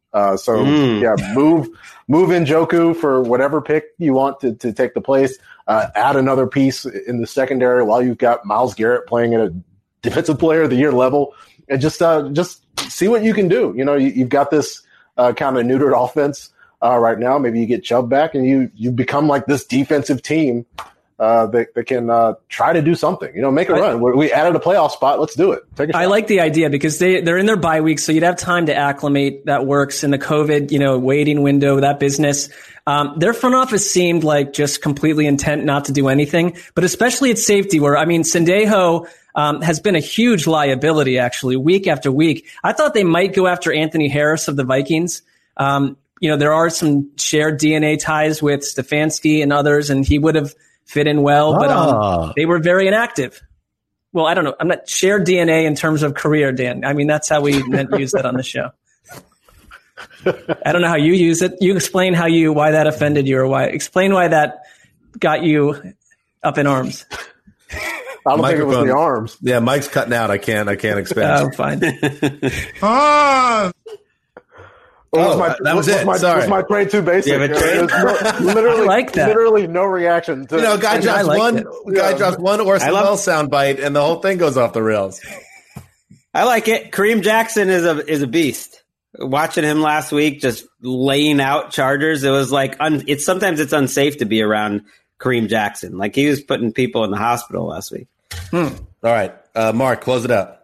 Move Njoku for whatever pick you want to take the place. Add another piece in the secondary while you've got Myles Garrett playing at a Defensive Player of the Year level, and just see what you can do. You've got this kind of neutered offense right now. Maybe you get Chubb back, and you become like this defensive team that can try to do something. Make a run. We added a playoff spot. Let's do it. Take a shot. I like the idea because they're in their bye week, so you'd have time to acclimate. That works in the COVID, waiting window, that business. Their front office seemed like just completely intent not to do anything, but especially at safety where, Sendejo has been a huge liability, actually, week after week. I thought they might go after Anthony Harris of the Vikings. There are some shared DNA ties with Stefanski and others, and he would have fit in well, but they were very inactive. Well, I don't know. I'm not shared DNA in terms of career, Dan. That's how we use that on the show. I don't know how you use it. You explain why that offended you, or explain why that got you up in arms. I don't think it was the arms. Yeah, Mike's cutting out. I can't expand. Oh, fine. That was it. Sorry. Was my trade too basic? Literally, like that. Literally no reaction. Guy drops one Orson Welles soundbite, and the whole thing goes off the rails. I like it. Kareem Jackson is a beast. Watching him last week, just laying out Chargers, it was like sometimes it's unsafe to be around Kareem Jackson. Like he was putting people in the hospital last week. All right, Mark, close it out.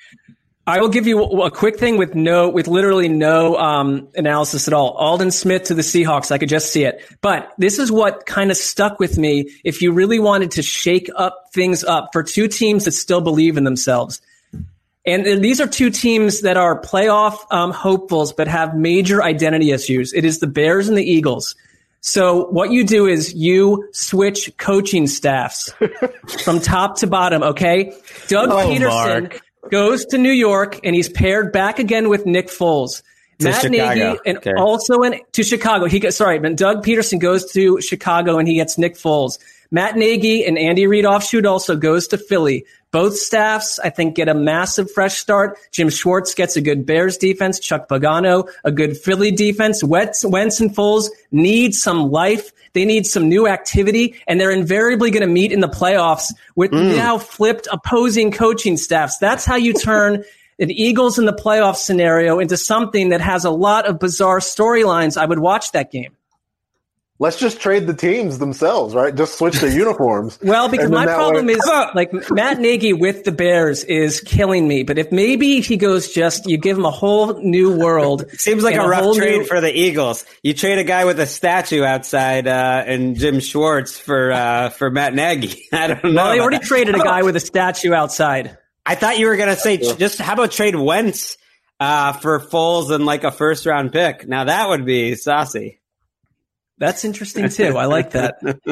I will give you a quick thing with literally no analysis at all. Aldon Smith to the Seahawks. I could just see it. But this is what kind of stuck with me if you really wanted to shake things up for two teams that still believe in themselves. And these are two teams that are playoff hopefuls but have major identity issues. It is the Bears and the Eagles. So what you do is you switch coaching staffs from top to bottom, okay? Doug Peterson goes to New York, and he's paired back again with Nick Foles. Matt Nagy, and also to Chicago. Doug Peterson goes to Chicago, and he gets Nick Foles. Matt Nagy and Andy Reid offshoot also goes to Philly. Both staffs, I think, get a massive fresh start. Jim Schwartz gets a good Bears defense. Chuck Pagano, a good Philly defense. Wentz and Foles need some life. They need some new activity, and they're invariably going to meet in the playoffs with now flipped opposing coaching staffs. That's how you turn an Eagles in the playoff scenario into something that has a lot of bizarre storylines. I would watch that game. Let's just trade the teams themselves, right? Just switch their uniforms. Well, because my problem is Matt Nagy with the Bears is killing me. But if maybe he goes you give him a whole new world. Seems like a rough trade for the Eagles. You trade a guy with a statue outside and Jim Schwartz for Matt Nagy. I don't know. Well, they already traded a guy with a statue outside. I thought you were going to say just how about trade Wentz for Foles and like a first-round pick? Now that would be saucy. That's interesting too. I like that.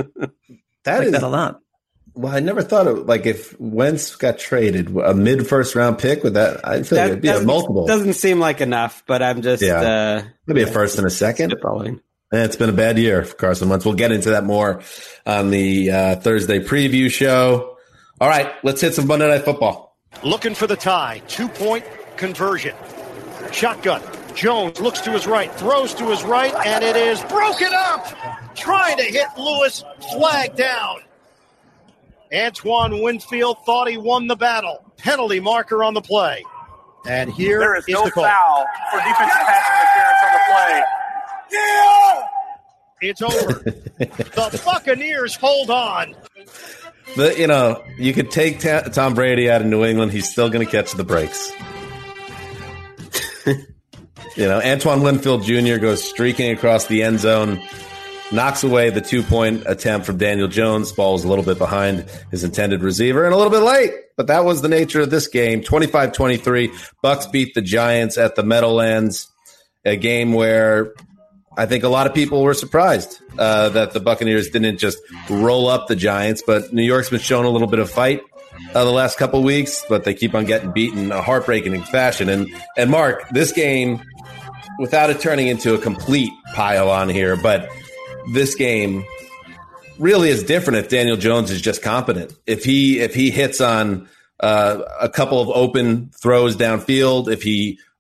That a lot. Well, I never thought of if Wentz got traded, a mid-first round pick with that. I feel like it'd be a multiple. Doesn't seem like enough, but I'm just maybe a first and a second. And it's been a bad year for Carson Wentz. We'll get into that more on the Thursday preview show. All right, let's hit some Monday Night Football. Looking for the tie, 2-point conversion. Shotgun. Jones looks to his right, throws to his right, and it is broken up. Trying to hit Lewis, flag down. Antoine Winfield thought he won the battle. Penalty marker on the play. And here there is is no the call. Foul for defensive pass interference on the play. Yeah! It's over. The Buccaneers hold on. But, you could take Tom Brady out of New England. He's still going to catch the breaks. Antoine Winfield Jr. goes streaking across the end zone, knocks away the 2-point attempt from Daniel Jones. Ball was a little bit behind his intended receiver and a little bit late, but that was the nature of this game. 25-23, Bucs beat the Giants at the Meadowlands, a game where I think a lot of people were surprised that the Buccaneers didn't just roll up the Giants, but New York's been showing a little bit of fight the last couple of weeks, but they keep on getting beaten in a heartbreaking fashion. And Mark, this game, without it turning into a complete pile on here, but this game really is different if Daniel Jones is just competent. If he hits on a couple of open throws downfield, if he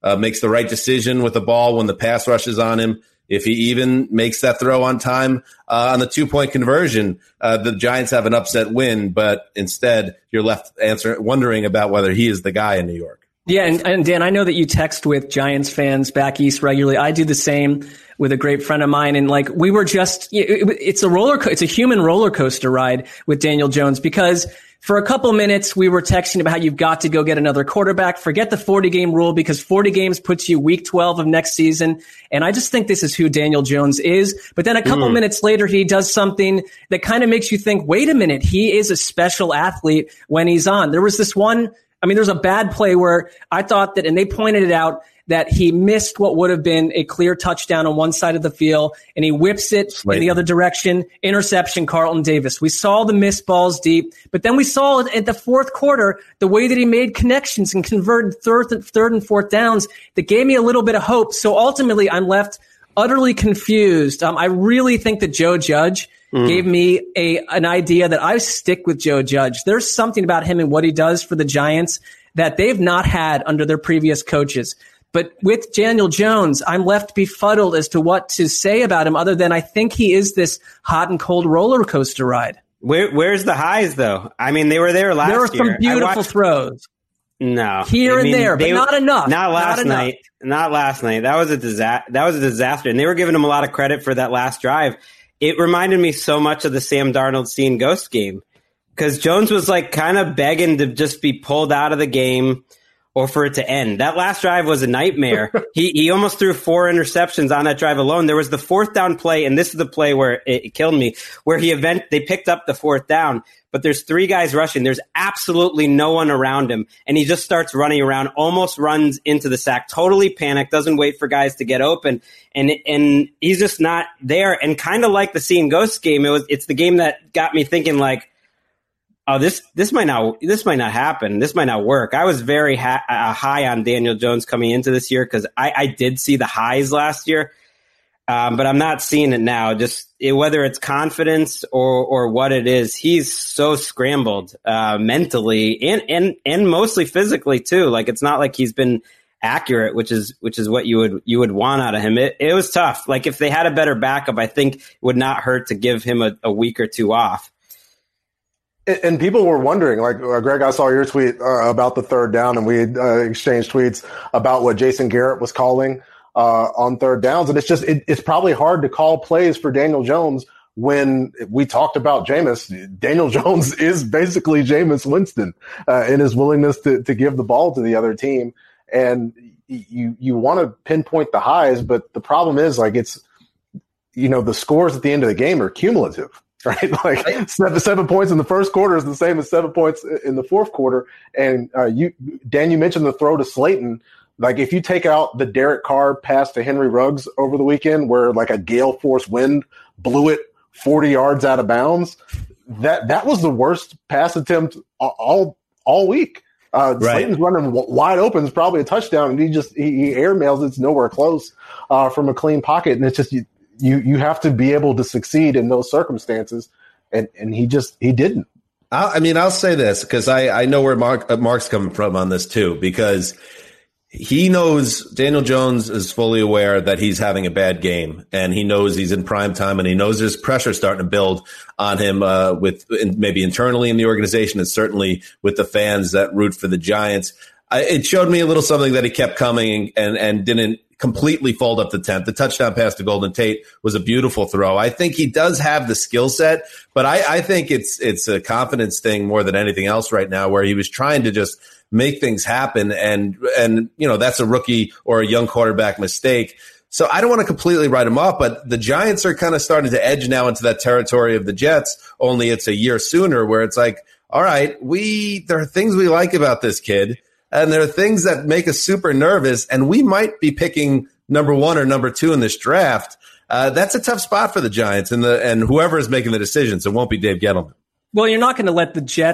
makes the right decision with the ball when the pass rushes on him. If he even makes that throw on time on the 2-point conversion, the Giants have an upset win, but instead you're left wondering about whether he is the guy in New York. Yeah, and Dan, I know that you text with Giants fans back east regularly. I do the same with a great friend of mine, and like we were just, it's a human roller coaster ride with Daniel Jones, because for a couple minutes we were texting about how you've got to go get another quarterback. Forget the 40-game rule, because 40 games puts you week 12 of next season, and I just think this is who Daniel Jones is. But then a couple minutes later, he does something that kind of makes you think, wait a minute, he is a special athlete when he's on. There was this one. There's a bad play where I thought that, and they pointed it out, that he missed what would have been a clear touchdown on one side of the field, and he whips it in the other direction. Interception, Carlton Davis. We saw the missed balls deep, but then we saw it at the fourth quarter, the way that he made connections and converted third and fourth downs, that gave me a little bit of hope. So ultimately, I'm left utterly confused. I really think that Joe Judge gave me an idea that I stick with Joe Judge. There's something about him and what he does for the Giants that they've not had under their previous coaches. But with Daniel Jones, I'm left befuddled as to what to say about him, other than I think he is this hot and cold roller coaster ride. Where's the highs, though? They were there last year. There were some beautiful throws. No, here and there, but not enough. Not last night. Not last night. That was a disaster. And they were giving him a lot of credit for that last drive. It reminded me so much of the Sam Darnold seeing ghost game, because Jones was like kind of begging to just be pulled out of the game or for it to end. That last drive was a nightmare. He almost threw 4 interceptions on that drive alone. There was the 4th down play, and this is the play where it killed me, where they picked up the 4th down, but there's 3 guys rushing. There's absolutely no one around him, and he just starts running around, almost runs into the sack, totally panicked, doesn't wait for guys to get open, and he's just not there. And kind of like the Seeing Ghosts game, it's the game that got me thinking, like, oh, this might not happen. This might not work. I was very high on Daniel Jones coming into this year, because I did see the highs last year, but I'm not seeing it now. Just whether it's confidence or what it is, he's so scrambled mentally and mostly physically too. Like, it's not like he's been accurate, which is what you would want out of him. It was tough. Like, if they had a better backup, I think it would not hurt to give him a week or 2 off. And people were wondering, like, Greg, I saw your tweet about the 3rd down, and we exchanged tweets about what Jason Garrett was calling on 3rd downs. And it's probably hard to call plays for Daniel Jones when we talked about Jameis. Daniel Jones is basically Jameis Winston in his willingness to give the ball to the other team. And you want to pinpoint the highs, but the problem is, like, it's, the scores at the end of the game are cumulative. Right, like 7 points in the first quarter is the same as 7 points in the fourth quarter. And Dan, you mentioned the throw to Slayton. Like, if you take out the Derek Carr pass to Henry Ruggs over the weekend, where like a gale force wind blew it 40 yards out of bounds, that was the worst pass attempt all week. Right. Slayton's running wide open. It's probably a touchdown, and he airmails it. It's nowhere close from a clean pocket, and it's just you have to be able to succeed in those circumstances, and he didn't. I'll say this, because I know where Mark's coming from on this too, because he knows Daniel Jones is fully aware that he's having a bad game, and he knows he's in prime time, and he knows there's pressure starting to build on him with maybe internally in the organization, and certainly with the fans that root for the Giants. It showed me a little something that he kept coming and didn't completely fold up the tent. The touchdown pass to Golden Tate was a beautiful throw. I think he does have the skill set, but I think it's a confidence thing more than anything else right now, where he was trying to just make things happen. And that's a rookie or a young quarterback mistake. So I don't want to completely write him off, but the Giants are kind of starting to edge now into that territory of the Jets, only it's a year sooner, where it's like, all right, there are things we like about this kid, and there are things that make us super nervous, and we might be picking number 1 or number 2 in this draft. That's a tough spot for the Giants and whoever is making the decisions. It won't be Dave Gettleman. Well, you're not going to let the Jets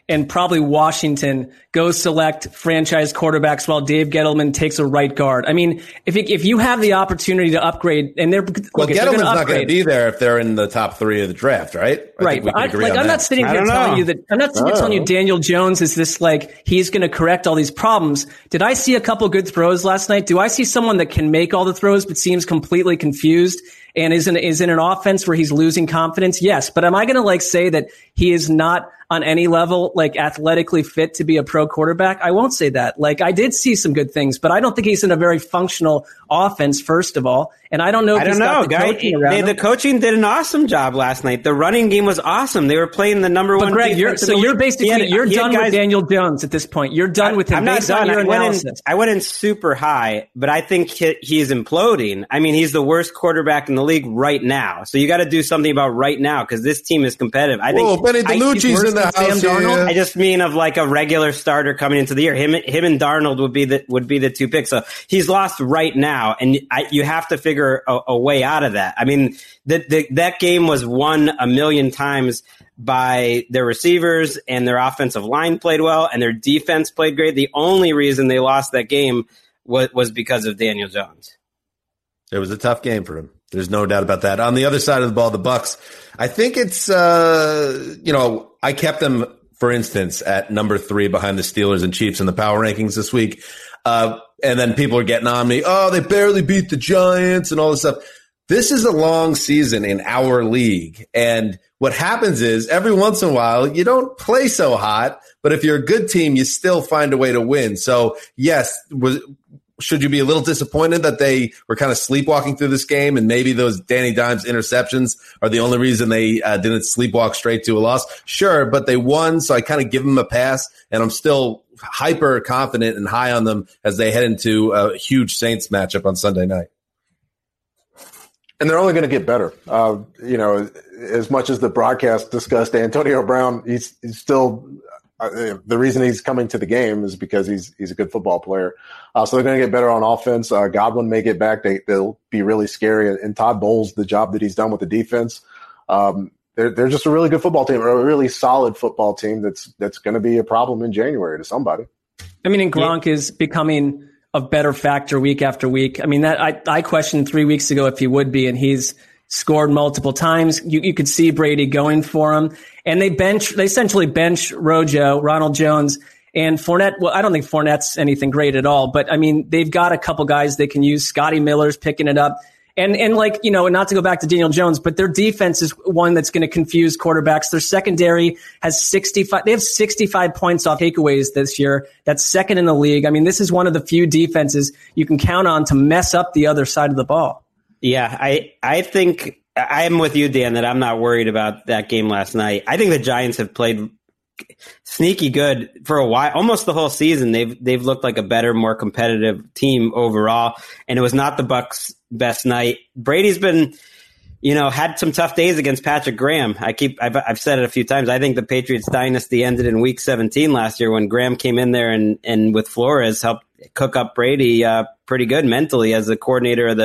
and probably Washington go select franchise quarterbacks while Dave Gettleman takes a right guard. I mean, if you have the opportunity to upgrade, and Gettleman's not going to be there if they're in the top 3 of the draft, right? Right. I'm not sitting here telling you that. I'm not sitting here telling you Daniel Jones is this like he's going to correct all these problems. Did I see a couple good throws last night? Do I see someone that can make all the throws but seems completely confused and is in an offense where he's losing confidence? Yes. But am I going to say that he is not on any level athletically fit to be a pro quarterback? I won't say that. I did see some good things, but I don't think he's in a very functional offense, first of all. And I don't know if he's got the coaching around him. The coaching did an awesome job last night. The running game was awesome. They were playing the number one. But Greg, you're done with Daniel Jones at this point. You're done with him. I'm not done. I went in super high, but I think he's imploding. I mean, he's the worst quarterback in the league right now. So you got to do something about right now because this team is competitive. I think Benny DiNucci's in the house here. I just mean of a regular starter coming into the year. Him and Darnold would be the 2 picks. So he's lost right now, and you have to figure a way out of that. I mean, that game was won a million times by their receivers, and their offensive line played well, and their defense played great. The only reason they lost that game was because of Daniel Jones. It was a tough game for him. There's no doubt about that. On the other side of the ball, the Bucs, I think it's, I kept them, for instance, at number 3 behind the Steelers and Chiefs in the power rankings this week. And then people are getting on me. Oh, they barely beat the Giants and all this stuff. This is a long season in our league. And what happens is every once in a while, you don't play so hot, but if you're a good team, you still find a way to win. So yes, should you be a little disappointed that they were kind of sleepwalking through this game and maybe those Danny Dimes interceptions are the only reason they didn't sleepwalk straight to a loss? Sure, but they won, so I kind of give them a pass, and I'm still hyper confident and high on them as they head into a huge Saints matchup on Sunday night. And they're only going to get better. As much as the broadcast discussed Antonio Brown, he's still the reason he's coming to the game is because he's a good football player. So they're going to get better on offense. Godwin may get back. They'll be really scary. And Todd Bowles, the job that he's done with the defense, they're just a really good football team, or a really solid football team that's going to be a problem in January to somebody. I mean, and Gronk is becoming a better factor week after week. I mean, that I questioned 3 weeks ago if he would be, and he's scored multiple times. You could see Brady going for him, and they essentially bench Rojo, Ronald Jones, and Fournette. Well, I don't think Fournette's anything great at all, but I mean, they've got a couple guys they can use. Scotty Miller's picking it up. And not to go back to Daniel Jones, but their defense is one that's going to confuse quarterbacks. Their secondary has 65. They have 65 points off takeaways this year. That's second in the league. I mean, this is one of the few defenses you can count on to mess up the other side of the ball. Yeah, I think I'm with you, Dan, that I'm not worried about that game last night. I think the Giants have played sneaky good for a while, almost the whole season. They've looked like a better, more competitive team overall, and it was not the Bucs' best night. Brady's been, had some tough days against Patrick Graham. I've said it a few times. I think the Patriots dynasty ended in Week 17 last year when Graham came in there and with Flores helped cook up Brady pretty good mentally as the coordinator of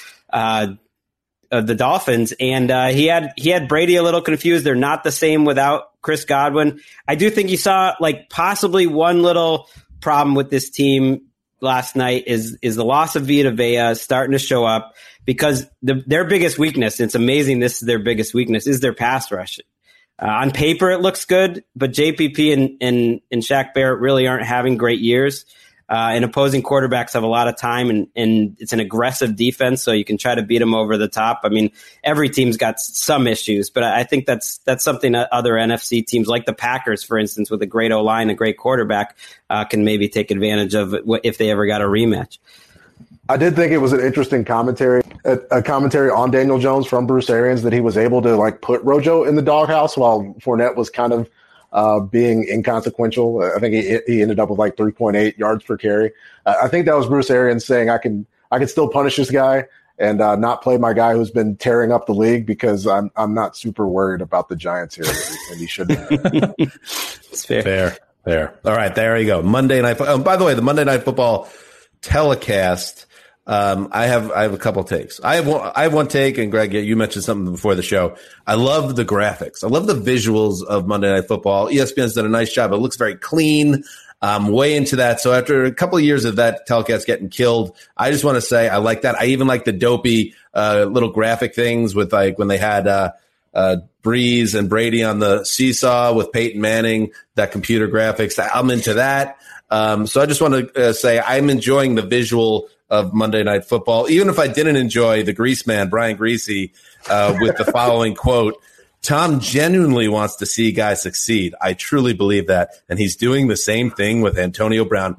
the Dolphins, and he had Brady a little confused. They're not the same without Chris Godwin. I do think you saw possibly one little problem with this team last night is the loss of Vita Vea starting to show up, because their biggest weakness, it's amazing this is their biggest weakness, is their pass rush. On paper it looks good, but JPP and Shaq Barrett really aren't having great years. And opposing quarterbacks have a lot of time, and it's an aggressive defense, so you can try to beat them over the top. I mean, every team's got some issues, but I think that's something that other NFC teams, like the Packers, for instance, with a great O-line, a great quarterback, can maybe take advantage of if they ever got a rematch. I did think it was an interesting commentary on Daniel Jones from Bruce Arians, that he was able to put Rojo in the doghouse while Fournette was kind of being inconsequential. I think he ended up with 3.8 yards per carry. I think that was Bruce Arians saying, I can still punish this guy and not play my guy who's been tearing up the league, because I'm not super worried about the Giants here, and he shouldn't. It's fair. All right, there you go. Monday night. By the way, the Monday Night Football telecast I have a couple takes. I have one take, and Greg, you mentioned something before the show. I love the graphics. I love the visuals of Monday Night Football. ESPN's done a nice job. It looks very clean. Way into that. So after a couple of years of that telecast getting killed, I just want to say I like that. I even like the dopey little graphic things with like when they had Breeze and Brady on the seesaw with Peyton Manning, that computer graphics. I'm into that. So I just want to say I'm enjoying the visual of Monday Night Football, even if I didn't enjoy the Grease Man, Brian Greasy, with the following quote. Tom genuinely wants to see guys succeed. I truly believe that. And he's doing the same thing with Antonio Brown.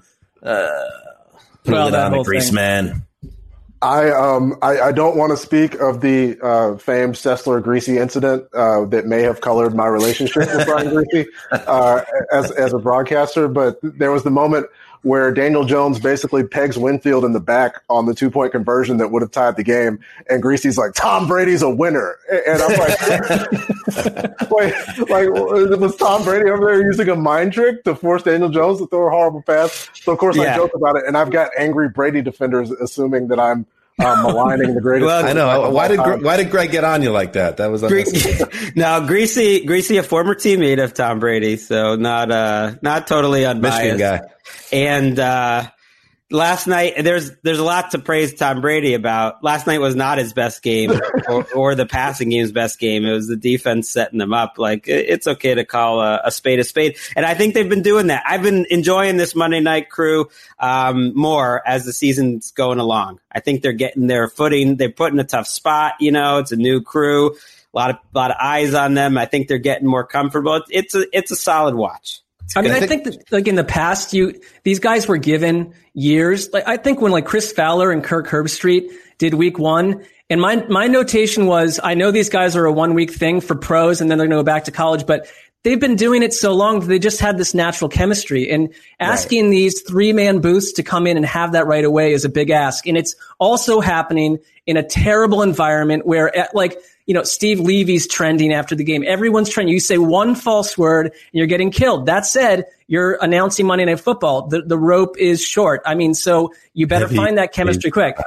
Well, that on the Grease Man. I don't want to speak of the famed Sessler-Greasy incident that may have colored my relationship with Brian Greasy as a broadcaster, but there was the moment where Daniel Jones basically pegs Winfield in the back on the 2-point conversion that would have tied the game, and Greasy's like, Tom Brady's a winner. And I'm like, was Tom Brady over there using a mind trick to force Daniel Jones to throw a horrible pass? So, of course, I joke about it, and I've got angry Brady defenders assuming that I'm maligning the greatest. Well, I know. Why did Greg get on you like that? That was now Greasy, a former teammate of Tom Brady, so not totally unbiased. Michigan guy. And last night, there's a lot to praise Tom Brady about. Last night was not his best game, or the passing game's best game. It was the defense setting them up. Like, it's okay to call a spade a spade, and I think they've been doing that. I've been enjoying this Monday Night Crew more as the season's going along. I think they're getting their footing. They're put in a tough spot. It's a new crew, a lot of eyes on them. I think they're getting more comfortable. It's a solid watch. I think that, like, in the past, these guys were given years. Like, I think when Chris Fowler and Kirk Herbstreit did week 1, and my notation was, I know these guys are a 1-week thing for pros, and then they're going to go back to college, but they've been doing it so long that they just had this natural chemistry. And asking these 3-man booths to come in and have that right away is a big ask. And it's also happening in a terrible environment where, Steve Levy's trending after the game. Everyone's trending. You say one false word and you're getting killed. That said, you're announcing Monday Night Football. The rope is short. I mean, so you better find that chemistry quick.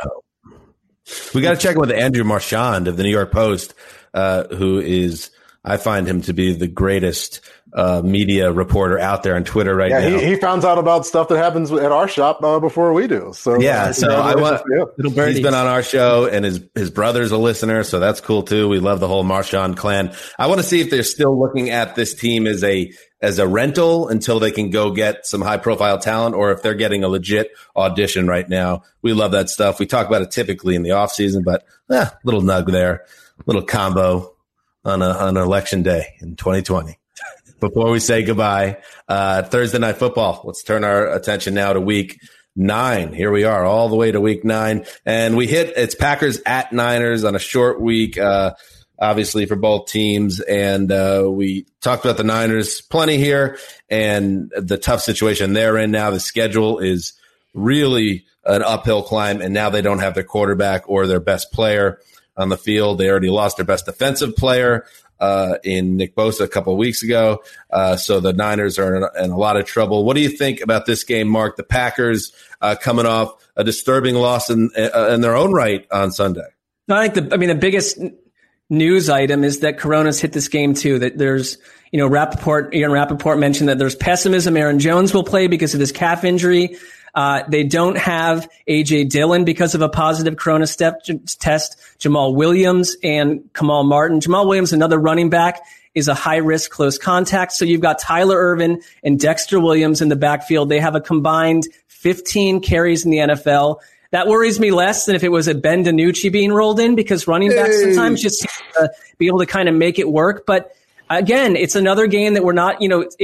We got to check in with Andrew Marchand of the New York Post, who is, I find him to be the greatest media reporter out there on Twitter right now. He found out about stuff that happens at our shop before we do. So he's been on our show, and his brother's a listener, so that's cool too. We love the whole Marchand clan. I want to see if they're still looking at this team as a rental until they can go get some high profile talent, or if they're getting a legit audition right now. We love that stuff. We talk about it typically in the off season, but little nug there, little combo on an election day in 2020. Before we say goodbye, Thursday Night Football. Let's turn our attention now to week 9. Here we are, all the way to week 9. And it's Packers at Niners on a short week, obviously, for both teams. And we talked about the Niners plenty here and the tough situation they're in now. The schedule is really an uphill climb, and now they don't have their quarterback or their best player on the field. They already lost their best defensive player in Nick Bosa a couple of weeks ago. So the Niners are in a lot of trouble. What do you think about this game, Mark? The Packers coming off a disturbing loss in their own right on Sunday. No, I think the biggest news item is that Corona's hit this game too. That there's, Aaron Rappaport mentioned that there's pessimism. Aaron Jones will play because of his calf injury. They don't have A.J. Dillon because of a positive Corona test. Jamal Williams and Kamal Martin. Jamal Williams, another running back, is a high-risk close contact. So you've got Tyler Ervin and Dexter Williams in the backfield. They have a combined 15 carries in the NFL. That worries me less than if it was a Ben DiNucci being rolled in, because running backs sometimes just seem to be able to kind of make it work. But again, it's another game that we're not,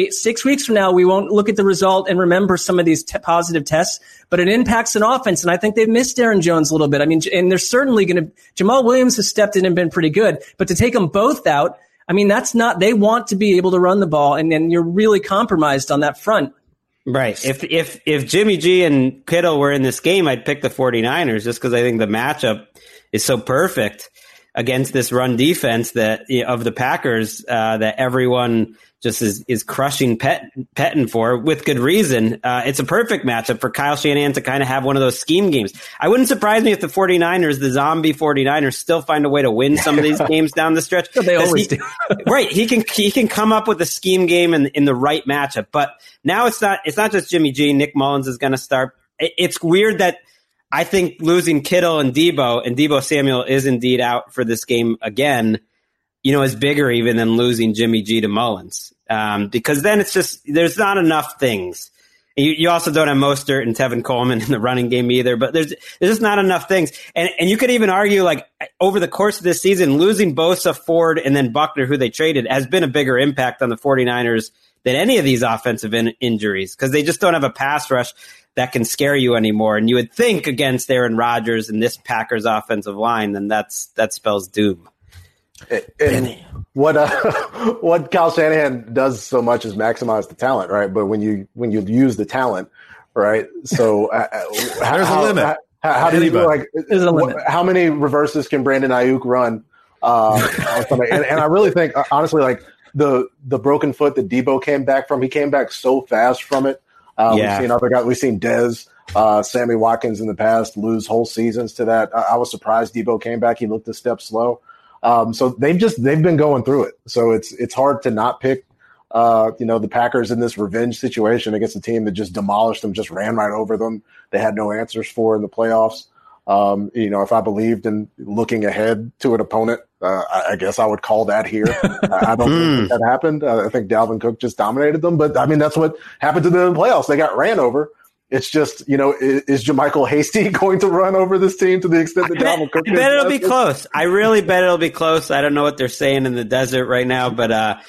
6 weeks from now, we won't look at the result and remember some of these positive tests, but it impacts an offense. And I think they've missed Aaron Jones a little bit. I mean, and they're certainly Jamal Williams has stepped in and been pretty good, but to take them both out, I mean, they want to be able to run the ball, and then you're really compromised on that front. Right. If Jimmy G and Kittle were in this game, I'd pick the 49ers just because I think the matchup is so perfect. against this run defense that of the Packers that everyone just is crushing Pettine for, with good reason. It's a perfect matchup for Kyle Shanahan to kind of have one of those scheme games. I wouldn't surprise me if the 49ers, the zombie 49ers, still find a way to win some of these games down the stretch. They always do. Right. He can come up with a scheme game in the right matchup. But now it's not just Jimmy G. Nick Mullins is going to start. It's weird that I think losing Kittle and Deebo Samuel is indeed out for this game again, is bigger even than losing Jimmy G to Mullins. Because then it's just, there's not enough things. You also don't have Mostert and Tevin Coleman in the running game either, but there's just not enough things. And you could even argue, like, over the course of this season, losing Bosa, Ford, and then Buckner, who they traded, has been a bigger impact on the 49ers than any of these offensive injuries, because they just don't have a pass rush that can scare you anymore. And you would think against Aaron Rodgers and this Packers offensive line, then that spells doom. And what Kyle Shanahan does so much is maximize the talent, right? But when you use the talent, right? So there's a limit. How do you how many reverses can Brandon Ayuk run? And I really think, honestly, like the broken foot that Deebo came back from, he came back so fast from it. We've seen other guys. We've seen Dez, Sammy Watkins in the past lose whole seasons to that. I was surprised Deebo came back. He looked a step slow. So they've been going through it. So it's hard to not pick, the Packers in this revenge situation against a team that just demolished them, just ran right over them. They had no answers for in the playoffs. If I believed in looking ahead to an opponent, I guess I would call that here. I don't think that happened. I think Dalvin Cook just dominated them, but I mean, that's what happened to them in the playoffs. They got ran over. It's just, is JaMychal Hasty going to run over this team to the extent that Dalvin Cook? I bet it'll be close. I really bet it'll be close. I don't know what they're saying in the desert right now, but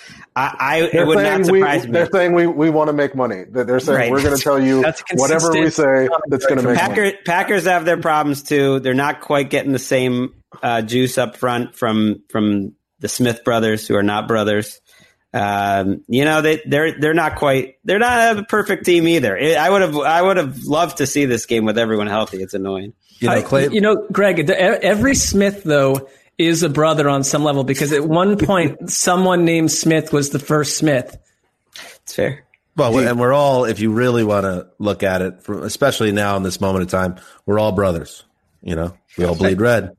it would not surprise me. They're saying we want to make money. They're saying we're going to tell you whatever we say that's going to make money. Packers have their problems too. They're not quite getting the same juice up front from the Smith brothers, who are not brothers. They're not a perfect team either. I would have loved to see this game with everyone healthy. It's annoying. Greg, every Smith though is a brother on some level, because at one point someone named Smith was the first Smith. It's fair. Well, and we're all, if you really want to look at it, especially now in this moment of time, we're all brothers. We all bleed red.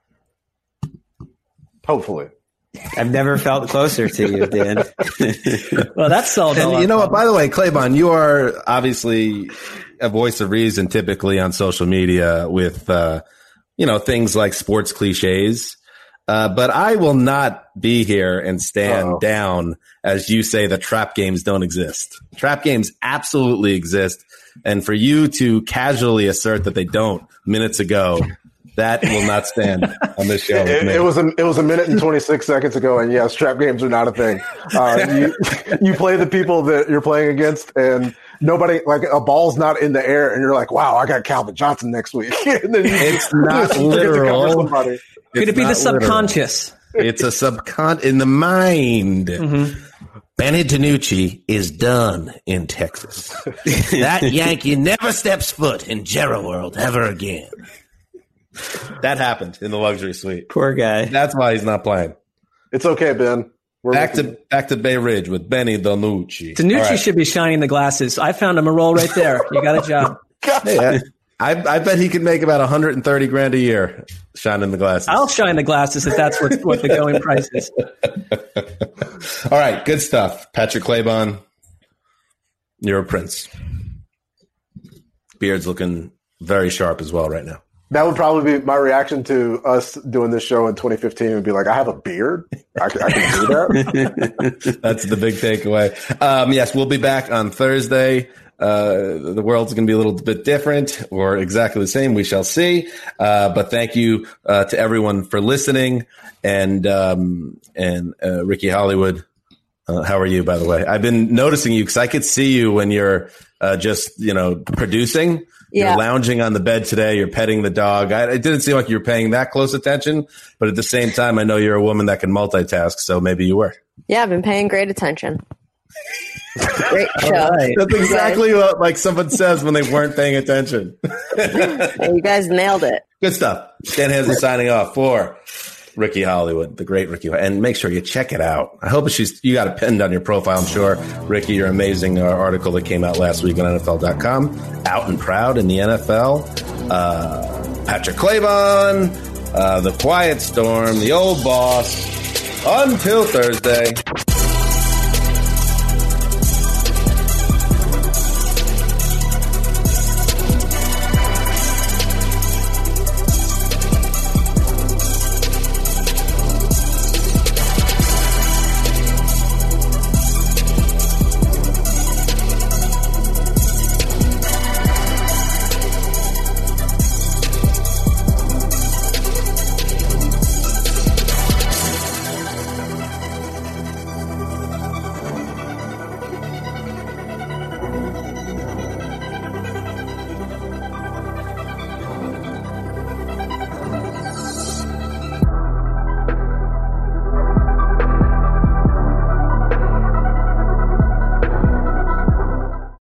Hopefully. I've never felt closer to you, Dan. Well, that's all. And you know what? By the way, Claybon, you are obviously a voice of reason typically on social media with, things like sports cliches. But I will not be here and stand down as you say that trap games don't exist. Trap games absolutely exist. And for you to casually assert that they don't minutes ago, that will not stand on this show. It was a minute and 26 seconds ago, and yes, trap games are not a thing. You play the people that you're playing against, and nobody, like, a ball's not in the air, and you're like, wow, I got Calvin Johnson next week. And then it's not literal. Could it be the subconscious? It's a in the mind. Mm-hmm. Benny DiNucci is done in Texas. That Yankee never steps foot in Jerry World ever again. That happened in the luxury suite. Poor guy. That's why he's not playing. It's okay, Ben. We're back to Bay Ridge with Benny DiNucci. DiNucci should be shining the glasses. I found him a role right there. You got a job. Hey, I bet he could make about $130,000 a year shining the glasses. I'll shine the glasses if that's what the going price is. All right, good stuff. Patrick Claybon, you're a prince. Beard's looking very sharp as well right now. That would probably be my reaction to us doing this show in 2015. Would be like, I have a beard. I can do that. That's the big takeaway. Yes, we'll be back on Thursday. The world's going to be a little bit different or exactly the same. We shall see. But thank you to everyone for listening. And Ricky Hollywood, how are you, by the way? I've been noticing you because I could see you when you're just, producing. Yeah. You're lounging on the bed today. You're petting the dog. It didn't seem like you were paying that close attention, but at the same time, I know you're a woman that can multitask, so maybe you were. Yeah, I've been paying great attention. Great show. Right. That's exactly what like someone says when they weren't paying attention. You guys nailed it. Good stuff. Dan Hansen signing off for Ricky Hollywood, the great Ricky, and make sure you check it out. I hope you got it pinned on your profile, I'm sure. Ricky, your amazing article that came out last week on NFL.com, out and proud in the NFL. Patrick Claybon, the Quiet Storm, the old boss. Until Thursday.